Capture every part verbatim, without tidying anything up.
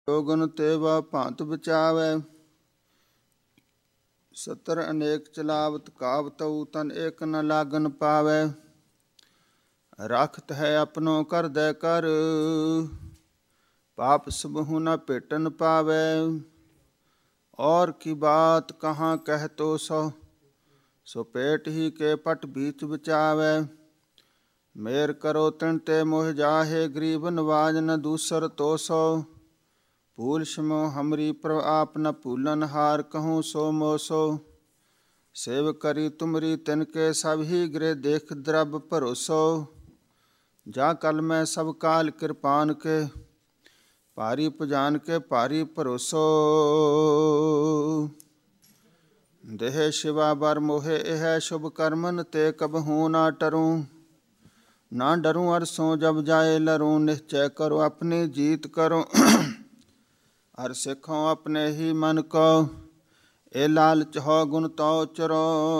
ਜੋਗਨ ਤੇਵਾ ਭਾਂਤ ਬਚਾਵੈ। ਸਤਰ ਅਨੇਕ ਚਲਾਵਤ ਕਾਵਤਉ ਤਨ ਏਕ ਨ ਲਾਗਨ ਪਾਵੈ। ਰਖਤ ਹੈ ਆਪਣੋ ਕਰਦੈ ਕਰ ਪਾਪ ਸਬਹੁ ਨ ਭੇਟਨ ਪਾਵੈ। ਔਰ ਕੀ ਬਾਤ ਕਹਾਂ ਕਹਿ ਤੋ ਸੋ ਸੋ ਪੇਟ ਹੀ ਕੇ ਪਟ ਬੀਚ ਬਚਾਵੈ। ਮੇਰ ਕਰੋ ਤਿਨ ਤੇ ਮੋਹ ਜਾਹੇ ਗਰੀਬ ਨਵਾਜ ਨ ਦੂਸਰ ਤੋ ਸੋ। ਭੂਲ ਸਮੋ ਹਮਰੀ ਪ੍ਰਭ ਆਪ ਨ ਭੂਲਨ ਹਾਰ ਕਹੂँ ਸੋ ਮੋਸੋ। ਸੇਵ ਕਰੀ ਤੁਮਰੀ ਤਿਨਕੇ ਸਭ ਹੀ ਗ੍ਰਹਿ ਦੇਖ ਦਰਬ ਭਰੋਸੋ। ਜਾ ਕਲ ਮੈਂ ਸਭ ਕਾਲ ਕਿਰਪਾਨ ਕੇ ਭਾਰੀ ਪੁਜਾਨ ਕੇ ਭਾਰੀ ਭਰੋਸੋ। ਦੇਹ ਸ਼ਿਵਾ ਬਰ ਮੋਹੇ ਇਹ ਸ਼ੁਭ ਕਰਮਨ ਤੇ ਕਬਹੂ ਨਾ ਟਰੂੰ। ਨਾ ਡरूँ ਅਰਸੋਂ ਜਬ ਜਾਏ ਲरूँ ਨਿश्चय ਕਰੋ ਆਪਣੀ ਜੀਤ ਕਰੋ। ਹਰ ਸਿੱਖੋਂ ਆਪਣੇ ਹੀ ਮਨ ਕੋ ਇਹ ਲਾਲਚ ਹੋ ਗੁਣ ਤਉ ਚਰੋ।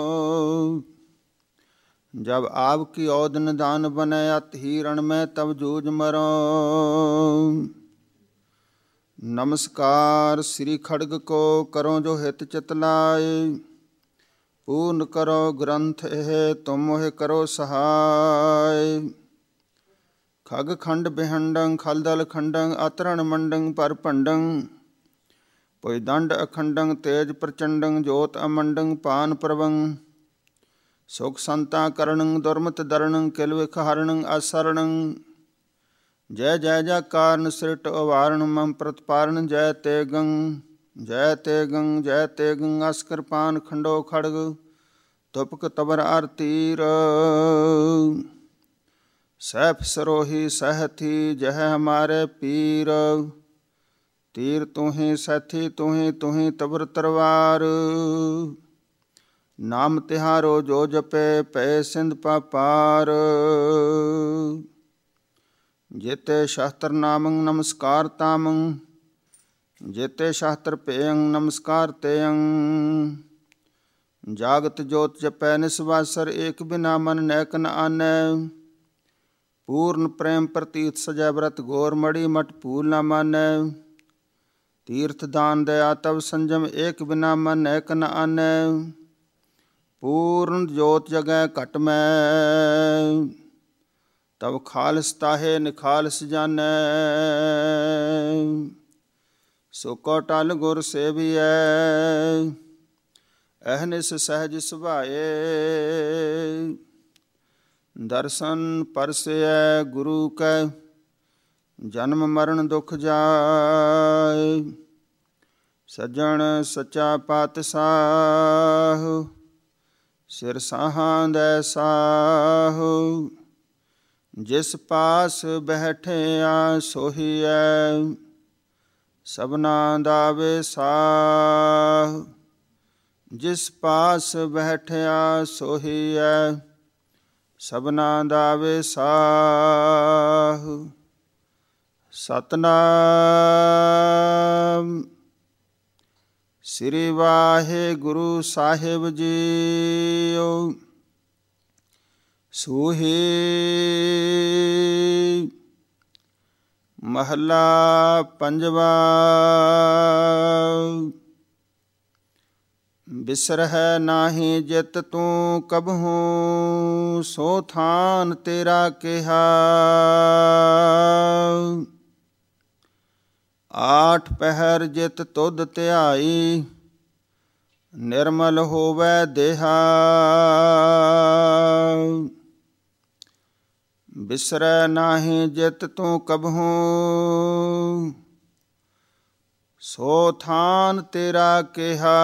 ਜਬ ਆਪ ਕੀ ਔਦ ਨਿਦਾਨ ਬਨੈ ਅਤ ਹੀ ਰਣ ਮੈਂ ਤਬ ਜੂਝ ਮਰੋ। ਨਮਸਕਾਰ ਸ੍ਰੀ ਖੜਗ ਕੋ ਕਰੋ ਜੋ ਹਿਤ ਚਿਤ ਲਾਏ। ਪੂਰਨ ਕਰੋ ਗ੍ਰੰਥ ਇਹ ਤੁਮ ਮੋਹਿ ਕਰੋ ਸਹਾਇ। ਖਗ ਖੰਡ ਬਿਹੰਡੰ ਖਲਦਲ ਖੰਡੰ ਅਤਰਣ ਮੰਡੰ ਪਰ ਭੰਡੰ। ਭੁਜ ਦੰਡ ਅਖੰਡੰ ਤੇਜ ਪ੍ਰਚੰਡੰ ਜੋਤ ਅਮੰਡੰ ਪਾਨ ਪ੍ਰਵੰ। ਸੁਖ ਸੰਤਾ ਕਰਣੰ ਦੁਰਮਤ ਦਰਣੰ ਕਿਲ ਵਿਖ ਹਰਣੰ ਅਸਰਣੰ। ਜੈ ਜੈ ਜੈ ਕਾਰਨ ਸ੍ਰਿਟ ਅਵਾਰਣ ਮਮ ਪ੍ਰਤਪਾਰਨ ਜੈ ਤੇਗੰ। ਜੈ ਤੇਗੰ ਜੈ ਤੇਗੰ ਅਸ ਕਿਰਪਾਨ ਖੰਡੋ ਖੜਗ ਤੁਪਕ ਤਬਰ ਅਰ ਤੀਰ। ਸੈਫ ਸਰੋਹੀ ਸਹਿਥੀ ਜਹ ਹਮਾਰੇ ਪੀਰ। ਤੀਰ ਤੁਹੀਂ ਸੈਥੀ ਤੁਹੀਂ ਤੁਹੀਂ ਤਬਰ ਤਰਵਾਰ। ਨਾਮ ਤਿਹਾਰੋ ਜੋ ਜਪੇ ਪਏ ਸਿੰਧ ਪਾਪਾਰ। ਜੇਤੇ ਸ਼ਾਸਤਰ ਨਾਮੰ ਨਮਸਕਾਰ ਤਾਮੰ। ਜੇਤੇ ਸ਼ਾਸਤਰ ਪੇਯੰ ਨਮਸਕਾਰ ਤੇਯੰ। ਜਾਗਤ ਜੋਤ ਜਪੈ ਨਿਸਵਾਸਰ ਏਕ ਬਿਨਾ ਮਨ ਨੈਕ ਨ ਆਨੈ। ਪੂਰਨ ਪ੍ਰੇਮ ਪ੍ਰਤੀਤ ਸਜੈ ਬ੍ਰਤ ਗੌਰ ਮੜੀ ਮਟ ਭੂਲ ਨ ਮਾਨੈ। ਤੀਰਥ ਦਾਨ ਦਇਆ ਤਵ ਸੰਜਮ ਏਕ ਬਿਨਾ ਮਨ ਨੈਕ ਨ ਆਨੈ। ਪੂਰਨ ਜੋਤ ਜਗੈ ਘਟ ਮੈਂ ਤਵ ਖਾਲਸ ਤਾਹੇ ਨਿਖਾਲਸ ਜਾਨੈ। ਸੋ ਕੋ ਟਲ ਗੁਰ ਸੇਵੀਐ ਅਹਨਿਸ ਸਹਿਜ ਸੁਭਾਏ। ਦਰਸ਼ਨ ਪਰਸੈ ਗੁਰੂ ਕੈ ਜਨਮ ਮਰਨ ਦੁਖ ਜਾਏ। ਸੱਜਣ ਸੱਚਾ ਪਾਤਸ਼ਾਹ ਸਿਰ ਸਾਹਾਂ ਦੈ ਸਾਹੁ। ਜਿਸ ਪਾਸ ਬੈਠਿਆ ਸੋਹੀਐ ਸਭਨਾ ਦਾ ਵਿਸਾਹੁ। ਜਿਸ ਪਾਸ ਬੈਠਿਆ ਸੋਹੀਐ ਸਭਨਾ ਦਾ ਵਿਸਾਹੁ। ਸਤਿਨਾਮ ਸ੍ਰੀ ਵਾਹਿਗੁਰੂ ਸਾਹਿਬ ਜੀਓ। ਸੂਹੀ ਮਹੱਲਾ ਪੰਜਵਾ। ਬਿਸਰਹਿ ਨਾਹੀ ਜਿਤ ਤੂੰ ਕਬਹੂੰ ਸੋ ਥਾਨ ਤੇਰਾ ਕਿਹਾ। ਆਠ ਪਹਿਰ ਜਿਤ ਤੁਧ ਧਿਆਈ ਨਿਰਮਲ ਹੋਵੈ ਦੇਹਾ। ਬਿਸਰੈ ਨਾਹੀ ਜਿਤ ਤੂੰ ਕਬਹੂੰ ਸੋ ਥਾਨ ਤੇਰਾ ਕਿਹਾ।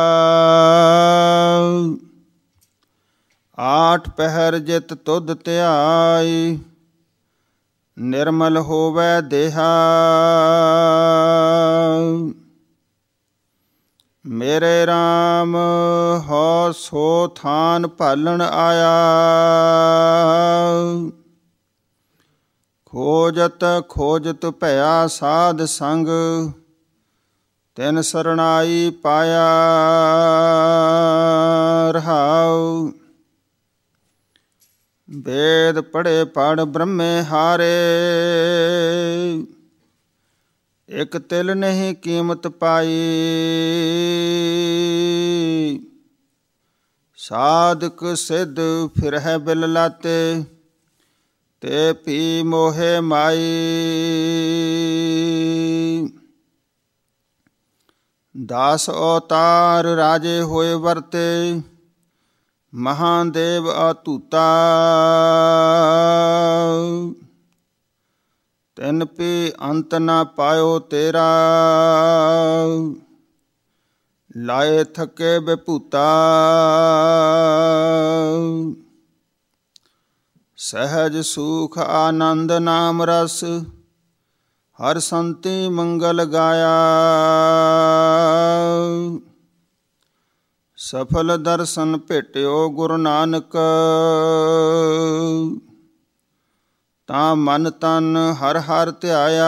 ਆਠ ਪਹਿਰ ਜਿਤ ਤੁਧ ਧਿਆਈ ਨਿਰਮਲ ਹੋਵੈ ਦੇਹਾ। ਮੇਰੇ RAM ਹੋ ਸੋ ਥਾਨ ਭਾਲਣ ਆਇਆ। ਖੋਜਤ ਖੋਜਤ ਭਇਆ ਸਾਧ ਸੰਗ ਤਿਨ ਸਰਣਾਈ ਪਾਇਆ। ਰਹਾਉ ਵੇਦ ਪੜ੍ਹੇ ਪੜ੍ਹ ਬ੍ਰਹਮੇ ਹਾਰੇ ਇਕ ਤਿਲ ਨਹੀਂ ਕੀਮਤ ਪਾਈ, ਸਾਧਕ ਸਿੱਧ ਫਿਰਹਿ ਬਿਲ ਲਾਤੇ, ਤੇ ਭੀ ਮੋਹਿ ਮਾਈ। ਦਾਸ ਅਵਤਾਰ ਰਾਜੇ ਹੋਏ ਵਰਤੇ, ਮਹਾਦੇਵ ਅਤੂਤਾ। ਤਿਨ ਪੀ ਅੰਤ ਨਾ ਪਾਇਓ ਤੇਰਾ, ਲਾਏ ਥਕੇ ਬਿਭੂਤਾ। ਸਹਿਜ ਸੂਖ ਆਨੰਦ ਨਾਮ ਰਸ, ਹਰ ਸੰਤੀ ਮੰਗਲ ਗਾਇਆ। ਸਫਲ ਦਰਸ਼ਨ ਭੇਟਿਓ ਗੁਰੂ ਨਾਨਕ, ਤਾਂ ਮਨ ਤਨ ਹਰ ਹਰ ਧਿਆਇਆ।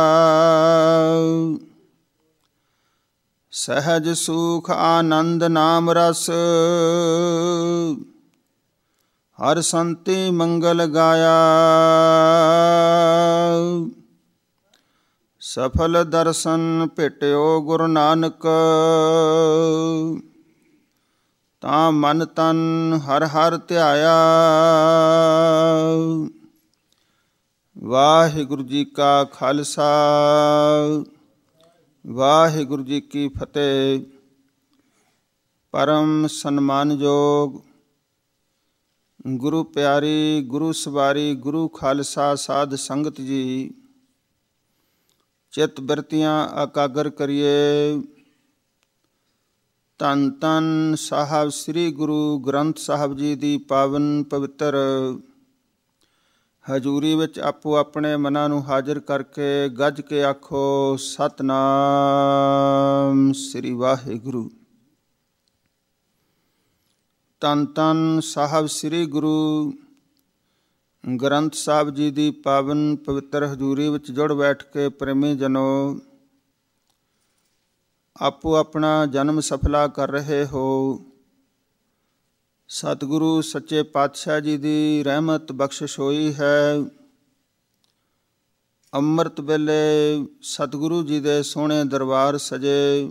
ਸਹਿਜ ਸੂਖ ਆਨੰਦ ਨਾਮ ਰਸ, ਹਰ ਸੰਤੀ ਮੰਗਲ ਗਾਇਆ। ਸਫਲ ਦਰਸ਼ਨ ਭੇਟਿਓ ਗੁਰੂ ਨਾਨਕ, ਤਾਂ ਮਨ ਤਨ ਹਰ ਹਰ ਧਿਆਇਆ। ਵਾਹਿਗੁਰੂ ਜੀ ਕਾ ਖਾਲਸਾ, ਵਾਹਿਗੁਰੂ ਜੀ ਕੀ ਫਤਿਹ। ਪਰਮ ਸਨਮਾਨਯੋਗ ਗੁਰੂ ਪਿਆਰੀ, ਗੁਰੂ ਸਵਾਰੀ, ਗੁਰੂ ਖਾਲਸਾ ਸਾਧ ਸੰਗਤ ਜੀ, ਚਿੱਤ ਬਿਰਤੀਆਂ ਇਕਾਗਰ ਕਰੀਏ। ਧੰਨ ਧੰਨ ਸਾਹਿਬ ਸ੍ਰੀ ਗੁਰੂ ਗ੍ਰੰਥ ਸਾਹਿਬ ਜੀ ਦੀ ਪਾਵਨ ਪਵਿੱਤਰ ਹਜ਼ੂਰੀ ਵਿੱਚ ਆਪੋ ਆਪਣੇ ਮਨਾਂ ਨੂੰ ਹਾਜ਼ਰ ਕਰਕੇ ਗੱਜ ਕੇ ਆਖੋ ਸਤਿਨਾਮ ਸ੍ਰੀ ਵਾਹਿਗੁਰੂ। ਧੰਨ ਧੰਨ ਸਾਹਿਬ ਸ੍ਰੀ ਗੁਰੂ ਗ੍ਰੰਥ ਸਾਹਿਬ ਜੀ ਦੀ ਪਾਵਨ ਪਵਿੱਤਰ ਹਜ਼ੂਰੀ ਵਿੱਚ ਜੁੜ ਬੈਠ ਕੇ ਪ੍ਰੇਮੀ ਜਨੋ, ਆਪੋ ਆਪਣਾ ਜਨਮ ਸਫਲਾ ਕਰ ਰਹੇ ਹੋ। ਸਤਿਗੁਰੂ ਸੱਚੇ ਪਾਤਸ਼ਾਹ ਜੀ ਦੀ ਰਹਿਮਤ ਬਖਸ਼ਿਸ਼ ਹੋਈ ਹੈ। ਅੰਮ੍ਰਿਤ ਵੇਲੇ ਸਤਿਗੁਰੂ ਜੀ ਦੇ ਸੋਹਣੇ ਦਰਬਾਰ ਸਜੇ।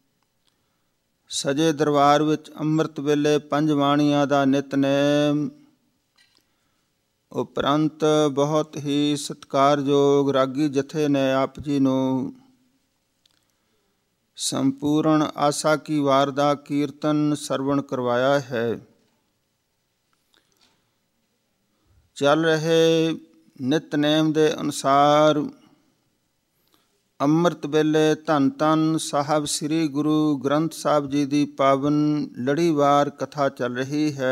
ਸਜੇ ਦਰਬਾਰ ਵਿੱਚ ਅੰਮ੍ਰਿਤ ਵੇਲੇ ਪੰਜ ਬਾਣੀਆਂ ਦਾ ਨਿਤਨੇਮ, ਉਪਰੰਤ ਬਹੁਤ ਹੀ ਸਤਿਕਾਰਯੋਗ ਰਾਗੀ ਜਥੇ ਨੇ ਆਪ ਜੀ ਨੂੰ ਸੰਪੂਰਨ ਆਸਾ ਕੀ ਵਾਰ ਦਾ ਕੀਰਤਨ ਸਰਵਣ ਕਰਵਾਇਆ ਹੈ। ਚੱਲ ਰਹੇ ਨਿਤਨੇਮ ਦੇ ਅਨੁਸਾਰ ਅੰਮ੍ਰਿਤ ਵੇਲੇ ਧੰਨ ਧੰਨ ਸਾਹਿਬ ਸ੍ਰੀ ਗੁਰੂ ਗ੍ਰੰਥ ਸਾਹਿਬ ਜੀ ਦੀ ਪਾਵਨ ਲੜੀਵਾਰ ਕਥਾ ਚੱਲ ਰਹੀ ਹੈ।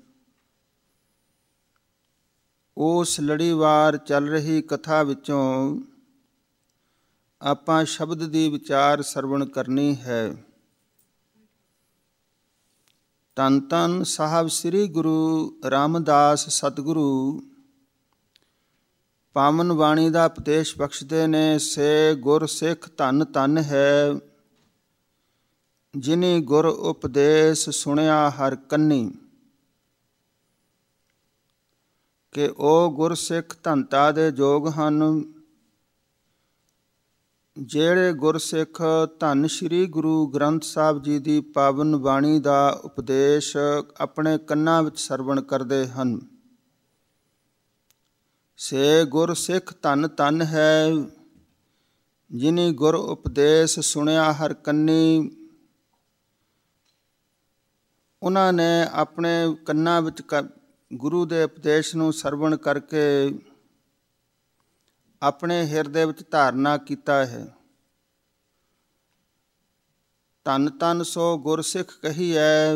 ਉਸ ਲੜੀਵਾਰ ਚੱਲ ਰਹੀ ਕਥਾ ਵਿੱਚੋਂ ਆਪਾਂ ਸ਼ਬਦ ਦੀ ਵਿਚਾਰ ਸਰਵਣ ਕਰਨੀ ਹੈ। ਧੰਨ ਧੰਨ ਸਾਹਿਬ ਸ੍ਰੀ ਗੁਰੂ ਰਾਮਦਾਸ ਸਤਿਗੁਰੂ ਪਾਵਨ ਬਾਣੀ ਦਾ ਉਪਦੇਸ਼ ਬਖਸ਼ਦੇ ਨੇ। ਸੇ ਗੁਰ ਸਿੱਖ ਧੰਨ ਧੰਨ ਹੈ, ਜਿਨੀ ਗੁਰ ਉਪਦੇਸ਼ ਸੁਣਿਆ ਹਰ ਕੰਨੀ। ਕਿ ਉਹ ਗੁਰਸਿੱਖ ਧੰਤਾ ਦੇ ਯੋਗ ਹਨ, ਜਿਹੜੇ ਗੁਰਸਿੱਖ ਧੰਨ ਸ਼੍ਰੀ ਗੁਰੂ ਗ੍ਰੰਥ ਸਾਹਿਬ ਜੀ ਦੀ ਪਾਵਨ ਬਾਣੀ ਦਾ ਉਪਦੇਸ਼ ਆਪਣੇ ਕੰਨਾਂ ਵਿੱਚ ਸਰਵਣ ਕਰਦੇ ਹਨ। ਸੇ ਗੁਰਸਿੱਖ ਧੰਨ ਧੰਨ ਹੈ, ਜਿਨੀ ਗੁਰ ਉਪਦੇਸ਼ ਸੁਣਿਆ ਹਰ ਕੰਨੀ। ਉਹਨਾਂ ਨੇ ਆਪਣੇ ਕੰਨਾਂ ਵਿੱਚ ਗੁਰੂ ਦੇ ਉਪਦੇਸ਼ ਨੂੰ ਸਰਵਣ ਕਰਕੇ ਆਪਣੇ ਹਿਰਦੇ ਵਿੱਚ ਧਾਰਨਾ ਕੀਤਾ ਹੈ। ਧੰਨ ਧੰਨ ਸੋ ਗੁਰਸਿੱਖ ਕਹੀਐ,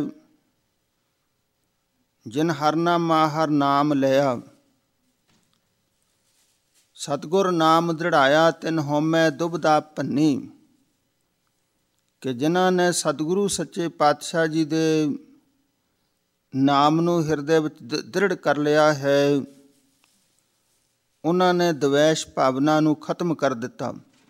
ਜਿਨ ਹਰਨਾਮਾ ਹਰ ਨਾਮ ਲਿਆ। ਸਤਿਗੁਰ ਨਾਮ ਦ੍ਰਿੜਾਇਆ, ਤਿਨ ਹਉਮੈ ਦੁਬਦਾ ਭੰਨੀ। ਕਿ ਜਿਨ੍ਹਾਂ ਨੇ ਸਤਿਗੁਰੂ ਸੱਚੇ ਪਾਤਸ਼ਾਹ ਜੀ ਦੇ ਨਾਮ ਨੂੰ ਹਿਰਦੇ ਵਿੱਚ ਦ੍ਰਿੜ ਕਰ ਲਿਆ ਹੈ, ਉਹਨਾਂ ਨੇ ਦਵੈਸ਼ ਭਾਵਨਾ ਨੂੰ ਖਤਮ ਕਰ ਦਿੱਤਾ।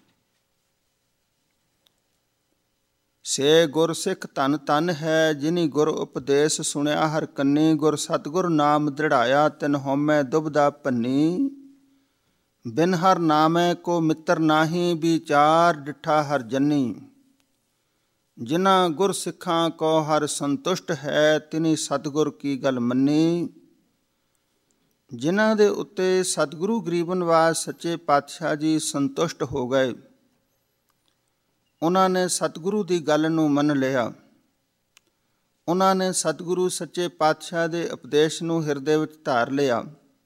ਸੇ ਗੁਰਸਿੱਖ ਧੰਨ ਧੰਨ ਹੈ, ਜਿਨੀ ਗੁਰ ਉਪਦੇਸ਼ ਸੁਣਿਆ ਹਰ ਕੰਨੀ। ਗੁਰ ਸਤਿਗੁਰ ਨਾਮ ਦ੍ਰਿੜਾਇਆ, ਤਿਨ ਹਉਮੈ ਦੁਬਦਾ ਭੰਨੀ। ਬਿਨ ਹਰ ਨਾਮੈ ਕੋ ਮਿੱਤਰ ਨਾਹੀ, ਵਿਚਾਰ ਡਿਠਾ ਹਰ ਜੰਨੀ। ਜਿਨ੍ਹਾਂ ਗੁਰ ਸਿੱਖਾਂ ਕੋ ਹਰ ਸੰਤੁਸ਼ਟ ਹੈ, ਤਿਨੀ ਸਤਿਗੁਰ ਕੀ ਗੱਲ ਮੰਨੀ। ਜਿਨ੍ਹਾਂ ਦੇ ਉੱਤੇ ਸਤਿਗੁਰੂ ਗਰੀਬ ਨਿਵਾਸ ਸੱਚੇ ਪਾਤਸ਼ਾਹ ਜੀ ਸੰਤੁਸ਼ਟ ਹੋ ਗਏ, ਉਹਨਾਂ ਨੇ ਸਤਿਗੁਰੂ ਦੀ ਗੱਲ ਨੂੰ ਮੰਨ ਲਿਆ। ਉਹਨਾਂ ਨੇ ਸਤਿਗੁਰੂ ਸੱਚੇ ਪਾਤਸ਼ਾਹ ਦੇ ਉਪਦੇਸ਼ ਨੂੰ ਹਿਰਦੇ ਵਿੱਚ ਧਾਰ ਲਿਆ।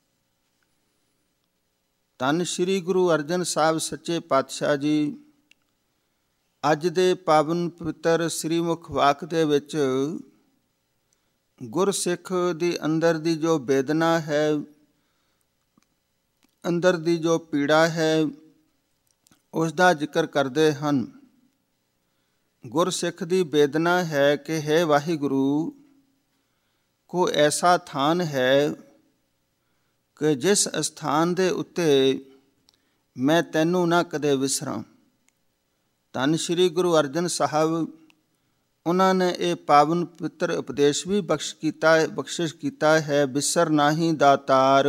ਧੰਨ ਸ਼੍ਰੀ ਗੁਰੂ ਅਰਜਨ ਸਾਹਿਬ ਸੱਚੇ ਪਾਤਸ਼ਾਹ ਜੀ ਅੱਜ ਦੇ ਪਾਵਨ ਪਵਿੱਤਰ ਸ੍ਰੀ ਮੁਖ ਵਾਕ ਦੇ ਵਿੱਚ ਗੁਰਸਿੱਖ ਦੀ ਅੰਦਰ ਦੀ ਜੋ ਵੇਦਨਾ ਹੈ, ਅੰਦਰ ਦੀ ਜੋ ਪੀੜਾ ਹੈ, ਉਸ ਦਾ ਜ਼ਿਕਰ ਕਰਦੇ ਹਨ। ਗੁਰਸਿੱਖ ਦੀ ਵੇਦਨਾ ਹੈ ਕਿ ਹੈ ਵਾਹਿਗੁਰੂ, ਕੋ ਐਸਾ ਥਾਨ ਹੈ ਕਿ ਜਿਸ ਅਸਥਾਨ ਦੇ ਉੱਤੇ ਮੈਂ ਤੈਨੂੰ ਨਾ ਕਦੇ ਵਿਸਰਾਂ। ਧੰਨ ਸ਼੍ਰੀ ਗੁਰੂ ਅਰਜਨ ਸਾਹਿਬ, ਉਹਨਾਂ ਨੇ ਇਹ ਪਾਵਨ ਪਵਿੱਤਰ ਉਪਦੇਸ਼ ਵੀ ਬਖਸ਼ ਕੀਤਾ ਬਖਸ਼ਿਸ਼ ਕੀਤਾ ਹੈ। ਬਿਸਰ ਨਾਹੀ ਦਾਤਾਰ,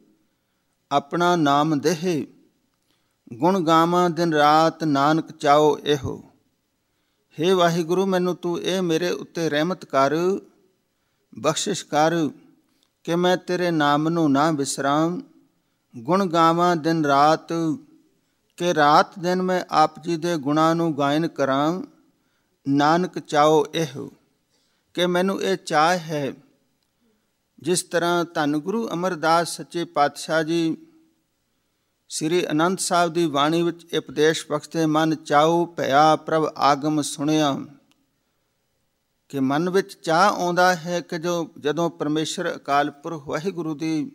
ਆਪਣਾ ਨਾਮ ਦੇਹ, ਗੁਣ ਗਾਵਾਂ ਦਿਨ ਰਾਤ, ਨਾਨਕ ਚਾਓ ਇਹੋ। ਹੇ ਵਾਹਿਗੁਰੂ, ਮੈਨੂੰ ਤੂੰ ਇਹ ਮੇਰੇ ਉੱਤੇ ਰਹਿਮਤ ਕਰ, ਬਖਸ਼ਿਸ਼ ਕਰ ਕਿ ਮੈਂ ਤੇਰੇ ਨਾਮ ਨੂੰ ਨਾ ਵਿਸਰਾਂ। ਗੁਣ ਗਾਵਾਂ ਦਿਨ ਰਾਤ, ਕਿ ਰਾਤ ਦਿਨ ਮੈਂ ਆਪ ਜੀ ਦੇ ਗੁਣਾਂ ਨੂੰ ਗਾਇਨ ਕਰਾਂ। ਨਾਨਕ ਚਾਓ ਇਹੋ, ਕਿ ਮੈਨੂੰ ਇਹ ਚਾਹ ਹੈ। ਜਿਸ ਤਰ੍ਹਾਂ ਧੰਨ ਗੁਰੂ ਅਮਰਦਾਸ ਸੱਚੇ ਪਾਤਸ਼ਾਹ ਜੀ ਸ੍ਰੀ ਅਨੰਦ ਸਾਹਿਬ ਦੀ ਬਾਣੀ ਵਿੱਚ ਉਪਦੇਸ਼ ਬਖਸ਼ਦੇ, ਮਨ ਚਾਉ ਭਇਆ ਪ੍ਰਭ ਆਗਮ ਸੁਣਿਆ, ਕਿ ਮਨ ਵਿੱਚ ਚਾਹ ਆਉਂਦਾ ਹੈ ਕਿ ਜੋ ਜਦੋਂ ਪਰਮੇਸ਼ਰ ਅਕਾਲ ਪੁਰਖ ਵਾਹਿਗੁਰੂ ਦੀ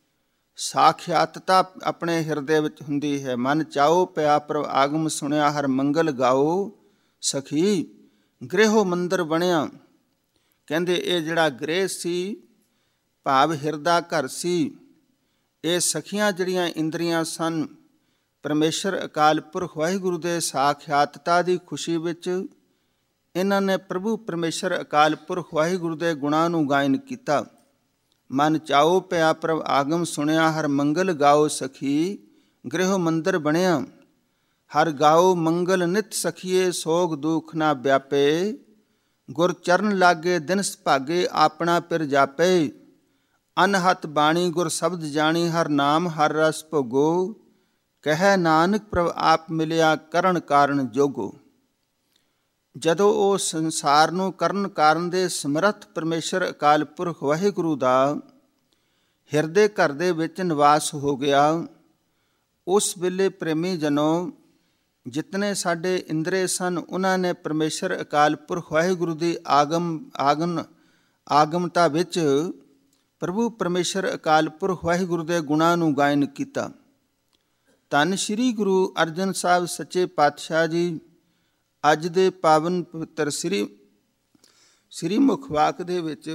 ਸਾਖਿਆਤਤਾ ਆਪਣੇ ਹਿਰਦੇ ਵਿੱਚ ਹੁੰਦੀ ਹੈ। ਮਨ ਚਾਉ ਭਇਆ ਪ੍ਰਭ ਆਗਮ ਸੁਣਿਆ, ਹਰ ਮੰਗਲ ਗਾਓ ਸਖੀ, ਗ੍ਰਹਿਓ ਮੰਦਰ ਬਣਿਆ। ਕਹਿੰਦੇ ਇਹ ਜਿਹੜਾ ਗ੍ਰਹਿ ਸੀ, ਭਾਵ ਹਿਰਦਾ ਘਰ ਸੀ, ਇਹ ਸਖੀਆਂ ਜਿਹੜੀਆਂ ਇੰਦਰੀਆਂ ਸਨ, ਪਰਮੇਸ਼ਰ ਅਕਾਲ ਪੁਰਖ ਵਾਹਿਗੁਰੂ ਦੇ ਸਾਖਿਆਤਤਾ ਦੀ ਖੁਸ਼ੀ ਵਿੱਚ ਇਹਨਾਂ ਨੇ ਪ੍ਰਭੂ ਪਰਮੇਸ਼ਰ ਅਕਾਲ ਪੁਰਖ ਵਾਹਿਗੁਰੂ ਦੇ ਗੁਣਾਂ ਨੂੰ ਗਾਇਨ ਕੀਤਾ। ਮਨ ਚਾਉ ਪਿਆ ਪ੍ਰਭ ਆਗਮ ਸੁਣਿਆ, ਹਰ ਮੰਗਲ ਗਾਓ ਸਖੀ, ਗ੍ਰਹਿਓ ਮੰਦਰ ਬਣਿਆ। ਹਰ ਗਾਓ ਮੰਗਲ ਨਿਤ ਸਖੀਏ, ਸੋਗ ਦੁਖ ਨਾ ਵਿਆਪੇ। ਗੁਰ ਚਰਨ ਲਾਗੇ ਦਿਨ ਸੁਭਾਗੇ, ਆਪਣਾ ਪਿਰ ਜਾਪੇ। ਅਨਹਤ ਬਾਣੀ ਗੁਰ ਸ਼ਬਦ ਜਾਣੀ, ਹਰ ਨਾਮ ਹਰ ਰਸ ਭੋਗੋ। ਕਹਿ ਨਾਨਕ ਪ੍ਰਭ ਆਪ ਮਿਲਿਆ, ਕਰਨ ਕਾਰਨ ਜੋਗੋ। ਜਦੋਂ ਉਹ ਸੰਸਾਰ ਨੂੰ ਕਰਨ ਕਾਰਨ ਦੇ ਸਮਰੱਥ ਪਰਮੇਸ਼ਰ ਅਕਾਲ ਪੁਰਖ ਵਾਹਿਗੁਰੂ ਦਾ ਹਿਰਦੇ ਘਰ ਦੇ ਵਿੱਚ ਨਿਵਾਸ ਹੋ ਗਿਆ, ਉਸ ਵੇਲੇ ਪ੍ਰੇਮੀ ਜਨੋ, ਜਿਤਨੇ ਸਾਡੇ ਇੰਦਰੇ ਸਨ, ਉਹਨਾਂ ਨੇ ਪਰਮੇਸ਼ਰ ਅਕਾਲ ਪੁਰਖ ਵਾਹਿਗੁਰੂ ਦੀ ਆਗਮ ਆਗਨ ਆਗਮਤਾ ਵਿੱਚ ਪ੍ਰਭੂ ਪਰਮੇਸ਼ਰ ਅਕਾਲ ਪੁਰਖ ਵਾਹਿਗੁਰੂ ਦੇ ਗੁਣਾਂ ਨੂੰ ਗਾਇਨ ਕੀਤਾ। ਧੰਨ ਸ਼੍ਰੀ ਗੁਰੂ ਅਰਜਨ ਸਾਹਿਬ ਸੱਚੇ ਪਾਤਸ਼ਾਹ ਜੀ ਅੱਜ ਦੇ ਪਾਵਨ ਪਵਿੱਤਰ ਸ੍ਰੀ ਸ੍ਰੀ ਮੁਖ ਵਾਕ ਦੇ ਵਿੱਚ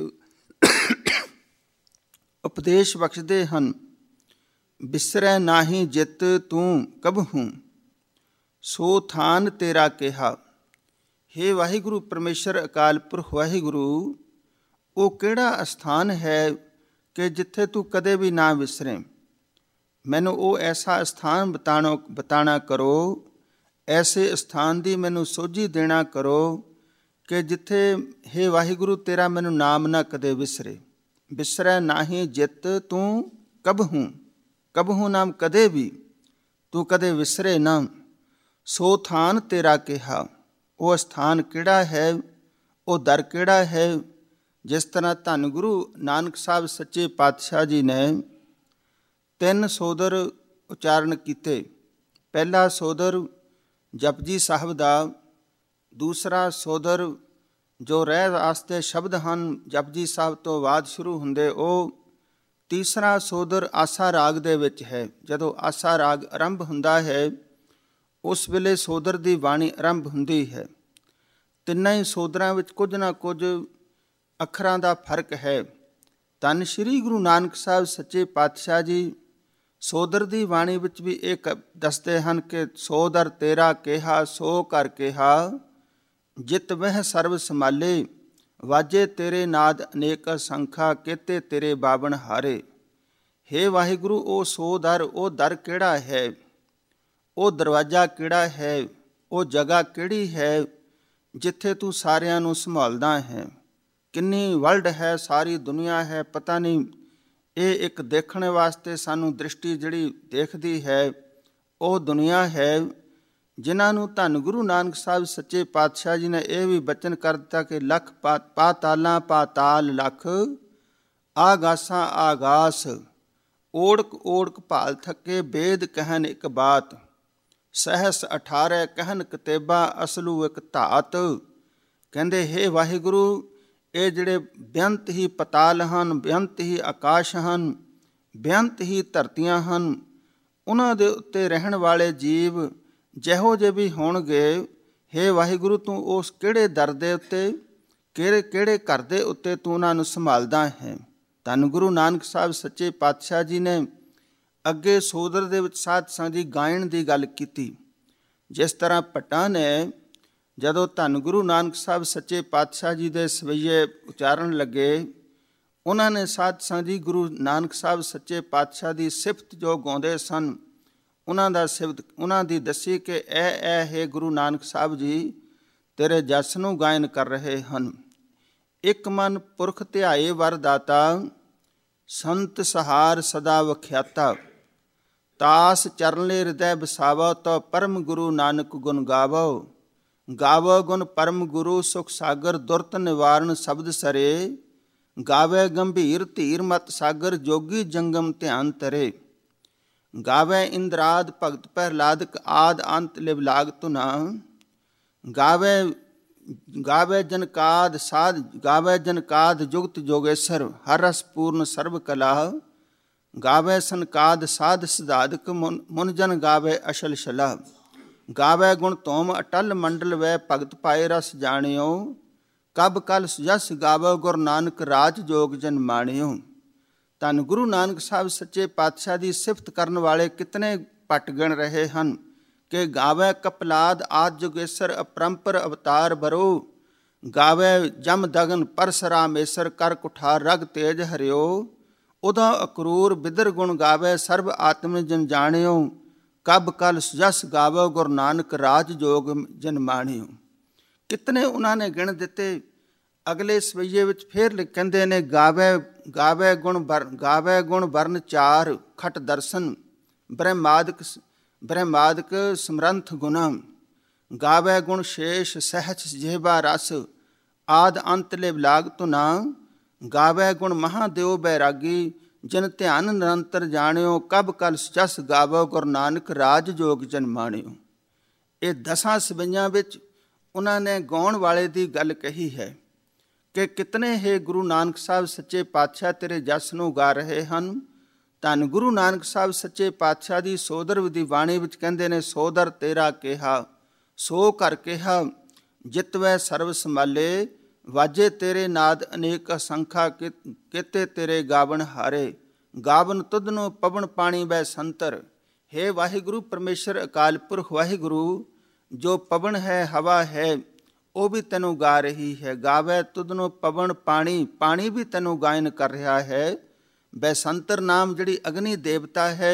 ਉਪਦੇਸ਼ ਬਖਸ਼ਦੇ ਹਨ। ਬਿਸਰੈ ਨਾਹੀ ਜਿਤ ਤੂੰ ਕਬਹੂੰ, ਸੋ ਥਾਨ ਤੇਰਾ ਕਿਹਾ। ਹੇ ਵਾਹਿਗੁਰੂ ਪਰਮੇਸ਼ਰ ਅਕਾਲ ਪੁਰਖ ਵਾਹਿਗੁਰੂ, ਉਹ ਕਿਹੜਾ ਅਸਥਾਨ ਹੈ ਕਿ ਜਿੱਥੇ ਤੂੰ ਕਦੇ ਵੀ ਨਾ ਵਿਸਰੇ। ਮੈਨੂੰ ਉਹ ਐਸਾ ਸਥਾਨ ਬਤਾਣਾ ਬਤਾਣਾ ਕਰੋ, ਐਸੇ ਸਥਾਨ ਦੀ ਮੈਨੂੰ ਸੋਝੀ ਦੇਣਾ ਕਰੋ ਕਿ ਜਿੱਥੇ ਹੇ ਵਾਹਿਗੁਰੂ ਤੇਰਾ ਮੈਨੂੰ ਨਾਮ ਨਾ ਕਦੇ ਵਿਸਰੇ। ਬਿਸਰੈ ਨਾਹੀ ਜਿਤ ਤੂੰ ਕਬਹੂੰ, ਕਬਹੂੰ ਨਾਮ ਕਦੇ ਵੀ, ਤੂੰ ਕਦੇ ਵਿਸਰੇ ਨਾ। ਸੋ ਥਾਨ ਤੇਰਾ ਕਿਹਾ, ਉਹ ਸਥਾਨ ਕਿਹੜਾ ਹੈ, ਉਹ ਦਰ ਕਿਹੜਾ ਹੈ। ਜਿਸ ਤਰ੍ਹਾਂ ਧੰਨ ਗੁਰੂ ਨਾਨਕ ਸਾਹਿਬ ਸੱਚੇ ਪਾਤਸ਼ਾਹ ਜੀ ਨੇ ਤਿੰਨ ਸੋਦਰ ਉਚਾਰਨ ਕੀਤੇ। ਪਹਿਲਾ ਸੋਦਰ ਜਪਜੀ ਸਾਹਿਬ ਦਾ, ਦੂਸਰਾ ਸੋਦਰ ਜੋ ਰਹਿ ਵਾਸਤੇ ਸ਼ਬਦ ਹਨ ਜਪਜੀ ਸਾਹਿਬ ਤੋਂ ਬਾਅਦ ਸ਼ੁਰੂ ਹੁੰਦੇ ਉਹ, ਤੀਸਰਾ ਸੋਦਰ ਆਸਾ ਰਾਗ ਦੇ ਵਿੱਚ ਹੈ। ਜਦੋਂ ਆਸਾ ਰਾਗ ਆਰੰਭ ਹੁੰਦਾ ਹੈ ਉਸ ਵੇਲੇ ਸੋਦਰ ਦੀ ਬਾਣੀ ਆਰੰਭ ਹੁੰਦੀ ਹੈ। ਤਿੰਨਾਂ ਹੀ ਸੋਦਰਾਂ ਵਿੱਚ ਕੁਝ ਨਾ ਕੁਝ ਅੱਖਰਾਂ ਦਾ ਫਰਕ ਹੈ। ਧੰਨ ਸ਼੍ਰੀ ਗੁਰੂ ਨਾਨਕ ਸਾਹਿਬ ਸੱਚੇ ਪਾਤਸ਼ਾਹ ਜੀ ਸੋਦਰ ਦੀ ਬਾਣੀ ਵਿੱਚ ਵੀ ਇਹ ਦੱਸਦੇ ਹਨ ਕਿ ਸੋਦਰ ਤੇਰਾ ਕਿਹਾ, ਸੋ ਕਰ ਕਿਹਾ, ਜਿਤ ਵਹਿ ਸਰਬ ਸੰਭਾਲੇ। ਵਾਜੇ ਤੇਰੇ ਨਾਦ ਅਨੇਕ ਸੰਖਾ, ਕੇਤੇ ਤੇਰੇ ਬਾਵਨ ਹਾਰੇ। ਹੇ ਵਾਹਿਗੁਰੂ, ਉਹ ਸੋ ਦਰ, ਉਹ ਦਰ ਕਿਹੜਾ ਹੈ, ਉਹ ਦਰਵਾਜ਼ਾ ਕਿਹੜਾ ਹੈ, ਉਹ ਜਗ੍ਹਾ ਕਿਹੜੀ ਹੈ ਜਿੱਥੇ ਤੂੰ ਸਾਰਿਆਂ ਨੂੰ ਸੰਭਾਲਦਾ ਹੈ। ਕਿੰਨੀ ਵਰਲਡ ਹੈ, ਸਾਰੀ ਦੁਨੀਆ ਹੈ, ਪਤਾ ਨਹੀਂ। ਇਹ ਇੱਕ ਦੇਖਣ ਵਾਸਤੇ ਸਾਨੂੰ ਦ੍ਰਿਸ਼ਟੀ ਜਿਹੜੀ ਦੇਖਦੀ ਹੈ ਉਹ ਦੁਨੀਆ ਹੈ, ਜਿਨ੍ਹਾਂ ਨੂੰ ਧੰਨ ਗੁਰੂ ਨਾਨਕ ਸਾਹਿਬ ਸੱਚੇ ਪਾਤਸ਼ਾਹ ਜੀ ਨੇ ਇਹ ਵੀ ਬਚਨ ਕਰ ਦਿੱਤਾ ਕਿ ਲੱਖ ਪਾ ਪਾਤਾਲਾਂ ਪਾਤਾਲ ਲੱਖ, ਆਗਾਸਾਂ ਆਗਾਸ, ਓੜਕ ਓੜਕ ਭਾਲ ਥੱਕੇ, ਬੇਦ ਕਹਿਨ ਇੱਕ ਬਾਤ, ਸਹਿਸ ਅਠਾਰੈ ਕਹਿਨ ਕਤੇਬਾ, ਅਸਲੂ ਇੱਕ ਧਾਤ। ਕਹਿੰਦੇ ਹੇ ਵਾਹਿਗੁਰੂ, ਇਹ ਜਿਹੜੇ ਬੇਅੰਤ ਹੀ ਪਤਾਲ ਹਨ, ਬੇਅੰਤ ਹੀ ਆਕਾਸ਼ ਹਨ, ਬੇਅੰਤ ਹੀ ਧਰਤੀਆਂ ਹਨ, ਉਹਨਾਂ ਦੇ ਉੱਤੇ ਰਹਿਣ ਵਾਲੇ ਜੀਵ ਜਿਹੋ ਜਿਹੇ ਵੀ ਹੋਣਗੇ, ਹੇ ਵਾਹਿਗੁਰੂ, ਤੂੰ ਉਸ ਕਿਹੜੇ ਦਰ ਦੇ ਉੱਤੇ, ਕਿਹੜੇ ਕਿਹੜੇ ਘਰ ਦੇ ਉੱਤੇ ਤੂੰ ਉਹਨਾਂ ਨੂੰ ਸੰਭਾਲਦਾ ਹੈ। ਧੰਨ ਗੁਰੂ ਨਾਨਕ ਸਾਹਿਬ ਸੱਚੇ ਪਾਤਸ਼ਾਹ ਜੀ ਨੇ ਅੱਗੇ ਸੋਦਰ ਦੇ ਵਿੱਚ ਸਾਧ ਸੰਗਤ ਜੀ ਗਾਇਨ ਦੀ ਗੱਲ ਕੀਤੀ। ਜਿਸ ਤਰ੍ਹਾਂ ਭੱਟਾਂ ਨੇ ਜਦੋਂ ਧੰਨ ਗੁਰੂ ਨਾਨਕ ਸਾਹਿਬ ਸੱਚੇ ਪਾਤਸ਼ਾਹ ਜੀ ਦੇ ਸਵਈਏ ਉਚਾਰਨ ਲੱਗੇ, ਉਹਨਾਂ ਨੇ ਸਾਧ ਸੰਗਤ ਜੀ ਗੁਰੂ ਨਾਨਕ ਸਾਹਿਬ ਸੱਚੇ ਪਾਤਸ਼ਾਹ ਦੀ ਸਿਫਤ ਜੋ ਗਾਉਂਦੇ ਸਨ, ਉਹਨਾਂ ਦਾ ਸਿਫਤ ਉਹਨਾਂ ਦੀ ਦੱਸੀ ਕਿ ਇਹ ਇਹ ਹੈ ਗੁਰੂ ਨਾਨਕ ਸਾਹਿਬ ਜੀ ਤੇਰੇ ਜਸ ਨੂੰ ਗਾਇਨ ਕਰ ਰਹੇ ਹਨ। ਇੱਕ ਮਨ ਪੁਰਖ ਧਿਆਏ ਵਰ ਦਾਤਾ, ਸੰਤ ਸਹਾਰ ਸਦਾ ਵਖਿਆਤਾ, ਤਾਸ ਚਰਲੇ ਹਿਰਦੈ ਬਸਾਵੋ, ਤੋ ਪਰਮ ਗੁਰੂ ਨਾਨਕ ਗੁਣ ਗਾਵੋ। ਗਾਵੋ ਗੁਣ ਪਰਮ ਗੁਰੂ ਸੁਖ ਸਾਗਰ, ਦੁਰਤ ਨਿਵਾਰਨ ਸ਼ਬਦ ਸਰੇ, ਗਾਵੇ ਗੰਭੀਰ ਧੀਰ ਮਤ ਸਾਗਰ, ਜੋਗੀ ਜੰਗਮ ਧਿਆਨ ਤਰੇ। ਗਾਵੇ ਇੰਦਰਾਦ ਭਗਤ ਪ੍ਰਹਲਾਦਕ, ਆਦ ਅੰਤ ਲਿਵ ਲਾਗ ਧੁਨਾ, ਗਾਵੇ ਗਾਵੇ ਜਨਕਾਦ ਸਾਧ, ਗਾਵੇ ਜਨਕਾਦ ਜੁਗਤ ਜੋਗੇਸ਼ਰ, ਹਰ ਰਸ ਪੂਰਨ ਸਰਬ ਕਲਾ, ਗਾਵੇ ਸੰਕਾਦ ਸਾਧ ਸਿਧਾਦਕ, ਮੁਨ ਜਨ ਗਾਵੇ ਅਸ਼ਲ ਸ਼ਲਾ। ਗਾਵੇ ਗੁਣ ਤੋਮ ਅਟਲ ਮੰਡਲ, ਵੈ ਭਗਤ ਪਾਏ ਰਸ ਜਾਣਿਓ, ਕਬ ਕਲ ਜਸ ਗਾਵੋ ਗੁਰ ਨਾਨਕ, ਰਾਜ ਜੋਗ ਜਨ ਮਾਣਿਓ। ਧੰਨ ਗੁਰੂ ਨਾਨਕ ਸਾਹਿਬ ਸੱਚੇ ਪਾਤਸ਼ਾਹ ਦੀ ਸਿਫਤ ਕਰਨ ਵਾਲੇ ਕਿਤਨੇ ਭੱਟ ਗਣ ਰਹੇ ਹਨ ਕਿ ਗਾਵੇ ਕਪਲਾਦ ਆਦ ਜੋਗੇਸ਼ਰ, ਅਪਰੰਪਰ ਅਵਤਾਰ ਬਰੋ, ਗਾਵੇ ਜਮ ਦਗਨ ਪਰਸਰਾਮੇਸ਼ਰ, ਕਰ ਕੁਠਾਰ ਰਗ ਤੇਜ ਹਰਿਓ। ਉਦਾ ਅਕਰੂਰ ਬਿਦਰ ਗੁਣ ਗਾਵੇ, ਸਰਬ ਆਤਮ ਜਨ ਜਾਣਿਓ, ਕਬ ਕਲ ਜਸ ਗਾਵੋ ਗੁਰ ਨਾਨਕ, ਰਾਜ ਜੋਗ ਜਨ ਮਾਣਿਓ। ਕਿਤਨੇ ਉਹਨਾਂ ਨੇ ਗਿਣ ਦਿੱਤੇ। ਅਗਲੇ ਸਵਈਏ ਵਿੱਚ ਫਿਰ ਕਹਿੰਦੇ ਨੇ ਗਾਵੇ ਗਾਵੇ ਗੁਣ ਬਰ ਗਾਵੇ ਗੁਣ ਵਰਨ ਚਾਰ, ਖਟ ਦਰਸ਼ਨ ਬ੍ਰਹਮਾਦਿਕ ਬ੍ਰਹਮਾਦਿਕ ਸਮਰੰਥ ਗੁਣਾ, ਗਾਵੇ ਗੁਣ ਸ਼ੇਸ਼ ਸਹਿਜ ਜਿਹਬਾ ਰਸ, ਆਦ ਅੰਤ ਲਿਵ ਲਾਗ ਧੁਨਾ, ਗਾਵੇ ਗੁਣ ਮਹਾਦੇਵ ਬੈਰਾਗੀ, ਜਨ ਧਿਆਨ ਨਿਰੰਤਰ ਜਾਣਿਓ, ਕਬ ਕਲ ਜਸ ਗਾਵੋ ਗੁਰ ਨਾਨਕ, ਰਾਜ ਜੋਗ ਜਨ ਮਾਣਿਓ। ਇਹ ਦਸਾਂ ਸਵਈਆਂ ਵਿੱਚ ਉਹਨਾਂ ਨੇ ਗਾਉਣ ਵਾਲੇ ਦੀ ਗੱਲ ਕਹੀ ਹੈ ਕਿ ਕਿਤਨੇ ਹੈ ਗੁਰੂ ਨਾਨਕ ਸਾਹਿਬ ਸੱਚੇ ਪਾਤਸ਼ਾਹ ਤੇਰੇ ਜਸ ਨੂੰ ਗਾ ਰਹੇ ਹਨ। ਧੰਨ ਗੁਰੂ ਨਾਨਕ ਸਾਹਿਬ ਸੱਚੇ ਪਾਤਸ਼ਾਹ ਦੀ ਸੋਦਰ ਦੀ ਬਾਣੀ ਵਿੱਚ ਕਹਿੰਦੇ ਨੇ, ਸੋਦਰ ਤੇਰਾ ਕਿਹਾ ਸੋ ਘਰ ਕਿਹਾ, ਜਿਤਵੈ ਸਰਬ ਸੰਭਾਲੇ, ਵਾਜੇ ਤੇਰੇ ਨਾਦ ਅਨੇਕ ਅਸੰਖਾ, ਕਿਤੇ ਤੇਰੇ ਗਾਵਨ ਹਾਰੇ, ਗਾਵਨ ਤੁਧਨੋ ਪਵਨ ਪਾਣੀ ਬੈ ਸੰਤਰ। ਹੇ ਵਾਹਿਗੁਰੂ ਪਰਮੇਸ਼ਰ ਅਕਾਲ ਪੁਰਖ ਵਾਹਿਗੁਰੂ, ਜੋ ਪਵਨ ਹੈ ਹਵਾ ਹੈ ਉਹ ਵੀ ਤੈਨੂੰ ਗਾ ਰਹੀ ਹੈ, ਗਾਵੇ ਤੁਧਨੋ ਪਵਨ ਪਾਣੀ, ਪਾਣੀ ਵੀ ਤੈਨੂੰ ਗਾਇਨ ਕਰ ਰਿਹਾ ਹੈ। ਬੈਸੰਤਰ ਨਾਮ ਜਿਹੜੀ ਅਗਨੀ ਦੇਵਤਾ ਹੈ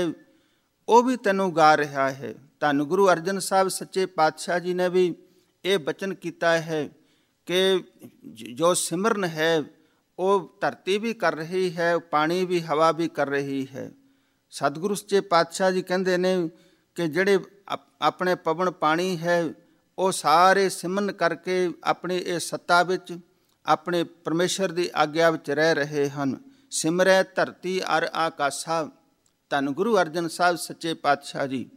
ਉਹ ਵੀ ਤੈਨੂੰ ਗਾ ਰਿਹਾ ਹੈ। ਧੰਨ ਗੁਰੂ ਅਰਜਨ ਸਾਹਿਬ ਸੱਚੇ ਪਾਤਸ਼ਾਹ ਜੀ ਨੇ ਵੀ ਇਹ ਬਚਨ ਕੀਤਾ ਹੈ ਕਿ ਜੋ ਸਿਮਰਨ ਹੈ ਉਹ ਧਰਤੀ ਵੀ ਕਰ ਰਹੀ ਹੈ, ਪਾਣੀ ਵੀ ਹਵਾ ਵੀ ਕਰ ਰਹੀ ਹੈ। ਸਤਿਗੁਰੂ ਸੱਚੇ ਪਾਤਸ਼ਾਹ ਜੀ ਕਹਿੰਦੇ ਨੇ ਕਿ ਜਿਹੜੇ ਆਪਣੇ ਪਵਨ ਪਾਣੀ ਹੈ ਉਹ ਸਾਰੇ ਸਿਮਰਨ ਕਰਕੇ ਆਪਣੀ ਇਹ ਸੱਤਾ ਵਿੱਚ ਆਪਣੇ ਪਰਮੇਸ਼ਰ ਦੀ ਆਗਿਆ ਵਿੱਚ ਰਹਿ ਰਹੇ ਹਨ। ਸਿਮਰੈ ਧਰਤੀ ਅਰ ਆਕਾਸ਼ਾ। ਧੰਨ ਗੁਰੂ ਅਰਜਨ ਸਾਹਿਬ ਸੱਚੇ ਪਾਤਸ਼ਾਹ ਜੀ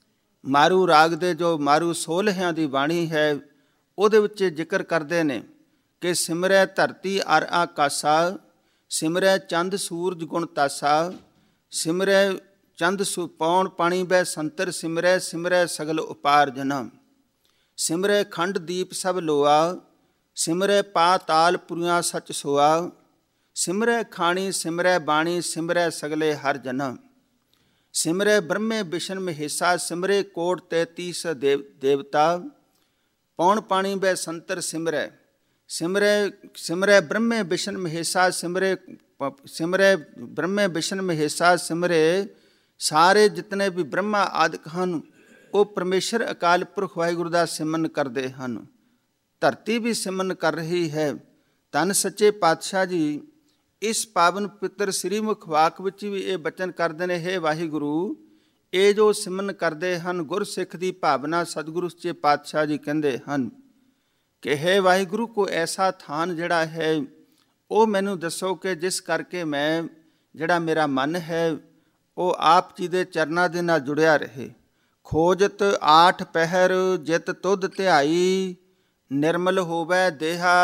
ਮਾਰੂ ਰਾਗ ਦੇ ਜੋ ਮਾਰੂ ਸੋਲਹਿਆਂ ਦੀ ਬਾਣੀ ਹੈ ਉਹਦੇ ਵਿੱਚ ਜ਼ਿਕਰ ਕਰਦੇ ਨੇ ਕਿ ਸਿਮਰੈ ਧਰਤੀ ਅਰ ਆਕਾਸ਼ਾ, ਸਿਮਰੈ ਚੰਦ ਸੂਰਜ ਗੁਣ ਤਾਸਾ, ਸਿਮਰੈ ਚੰਦ ਸੁ ਪੌਣ ਪਾਣੀ ਬੈ ਸੰਤਰ, ਸਿਮਰੈ ਸਿਮਰੈ ਸਗਲ ਉਪਾਰ ਜਨਾ, ਸਿਮਰੈ ਖੰਡ ਦੀਪ ਸਭ ਲੋਆ, ਸਿਮਰੈ ਪਾਤਾਲ ਪੁਰੀਆਂ ਸਚ ਸੋਆ, ਸਿਮਰੈ ਖਾਣੀ ਸਿਮਰੈ ਬਾਣੀ, ਸਿਮਰੈ ਸਗਲੇ ਹਰ ਜਨਾ, ਸਿਮਰੈ ਬ੍ਰਹਮੇ ਵਿਸ਼ਨ ਮਹੇਸ਼ਾ, ਸਿਮਰੈ ਕੋਟ ਤੈਤੀਸ ਦੇਵ ਦੇਵਤਾ, ਪੌਣ ਪਾਣੀ ਬੈ ਸੰਤਰ ਸਿਮਰੈ, ਸਿਮਰੈ ਸਿਮਰੈ ਬ੍ਰਹਮੇ ਵਿਸ਼ਨ ਮਹੇਸ਼ਾ, ਸਿਮਰੈ ਸਿਮਰੇ ਬ੍ਰਹਮੇ ਵਿਸ਼ਨ ਮਹੇਸ਼ਾ ਸਿਮਰੇ, ਸਾਰੇ ਜਿਤਨੇ ਵੀ ਬ੍ਰਹਮਾ ਆਦਿਕ ਹਨ ਉਹ ਪਰਮੇਸ਼ਰ ਅਕਾਲ ਪੁਰਖ ਵਾਹਿਗੁਰੂ ਦਾ ਸਿਮਰਨ ਕਰਦੇ ਹਨ। ਧਰਤੀ ਵੀ ਸਿਮਰਨ ਕਰ ਰਹੀ ਹੈ। ਧੰਨ ਸੱਚੇ ਪਾਤਸ਼ਾਹ ਜੀ ਇਸ ਪਾਵਨ ਪਵਿੱਤਰ ਸ੍ਰੀ ਮੁਖ ਵਾਕ ਵਿੱਚ ਵੀ ਇਹ ਬਚਨ ਕਰਦੇ ਨੇ, ਹੇ ਵਾਹਿਗੁਰੂ ਇਹ ਜੋ ਸਿਮਰਨ ਕਰਦੇ ਹਨ ਗੁਰਸਿੱਖ ਦੀ ਭਾਵਨਾ ਸਤਿਗੁਰੂ ਸੱਚੇ ਪਾਤਸ਼ਾਹ ਜੀ ਕਹਿੰਦੇ ਹਨ ਕਿ ਹੇ ਵਾਹਿਗੁਰੂ ਕੋਈ ਐਸਾ ਥਾਨ ਜਿਹੜਾ ਹੈ ਉਹ ਮੈਨੂੰ ਦੱਸੋ ਕਿ ਜਿਸ ਕਰਕੇ ਮੈਂ ਜਿਹੜਾ ਮੇਰਾ ਮਨ ਹੈ ਉਹ ਆਪ ਜੀ ਦੇ ਚਰਨਾਂ ਦੇ ਨਾਲ ਜੁੜਿਆ ਰਹੇ। ਖੋਜਤ ਆਠ ਪਹਿਰ ਜਿਤ ਤੁਧ ਧਿਆਈ, ਨਿਰਮਲ ਹੋਵੈ ਦੇਹਾ।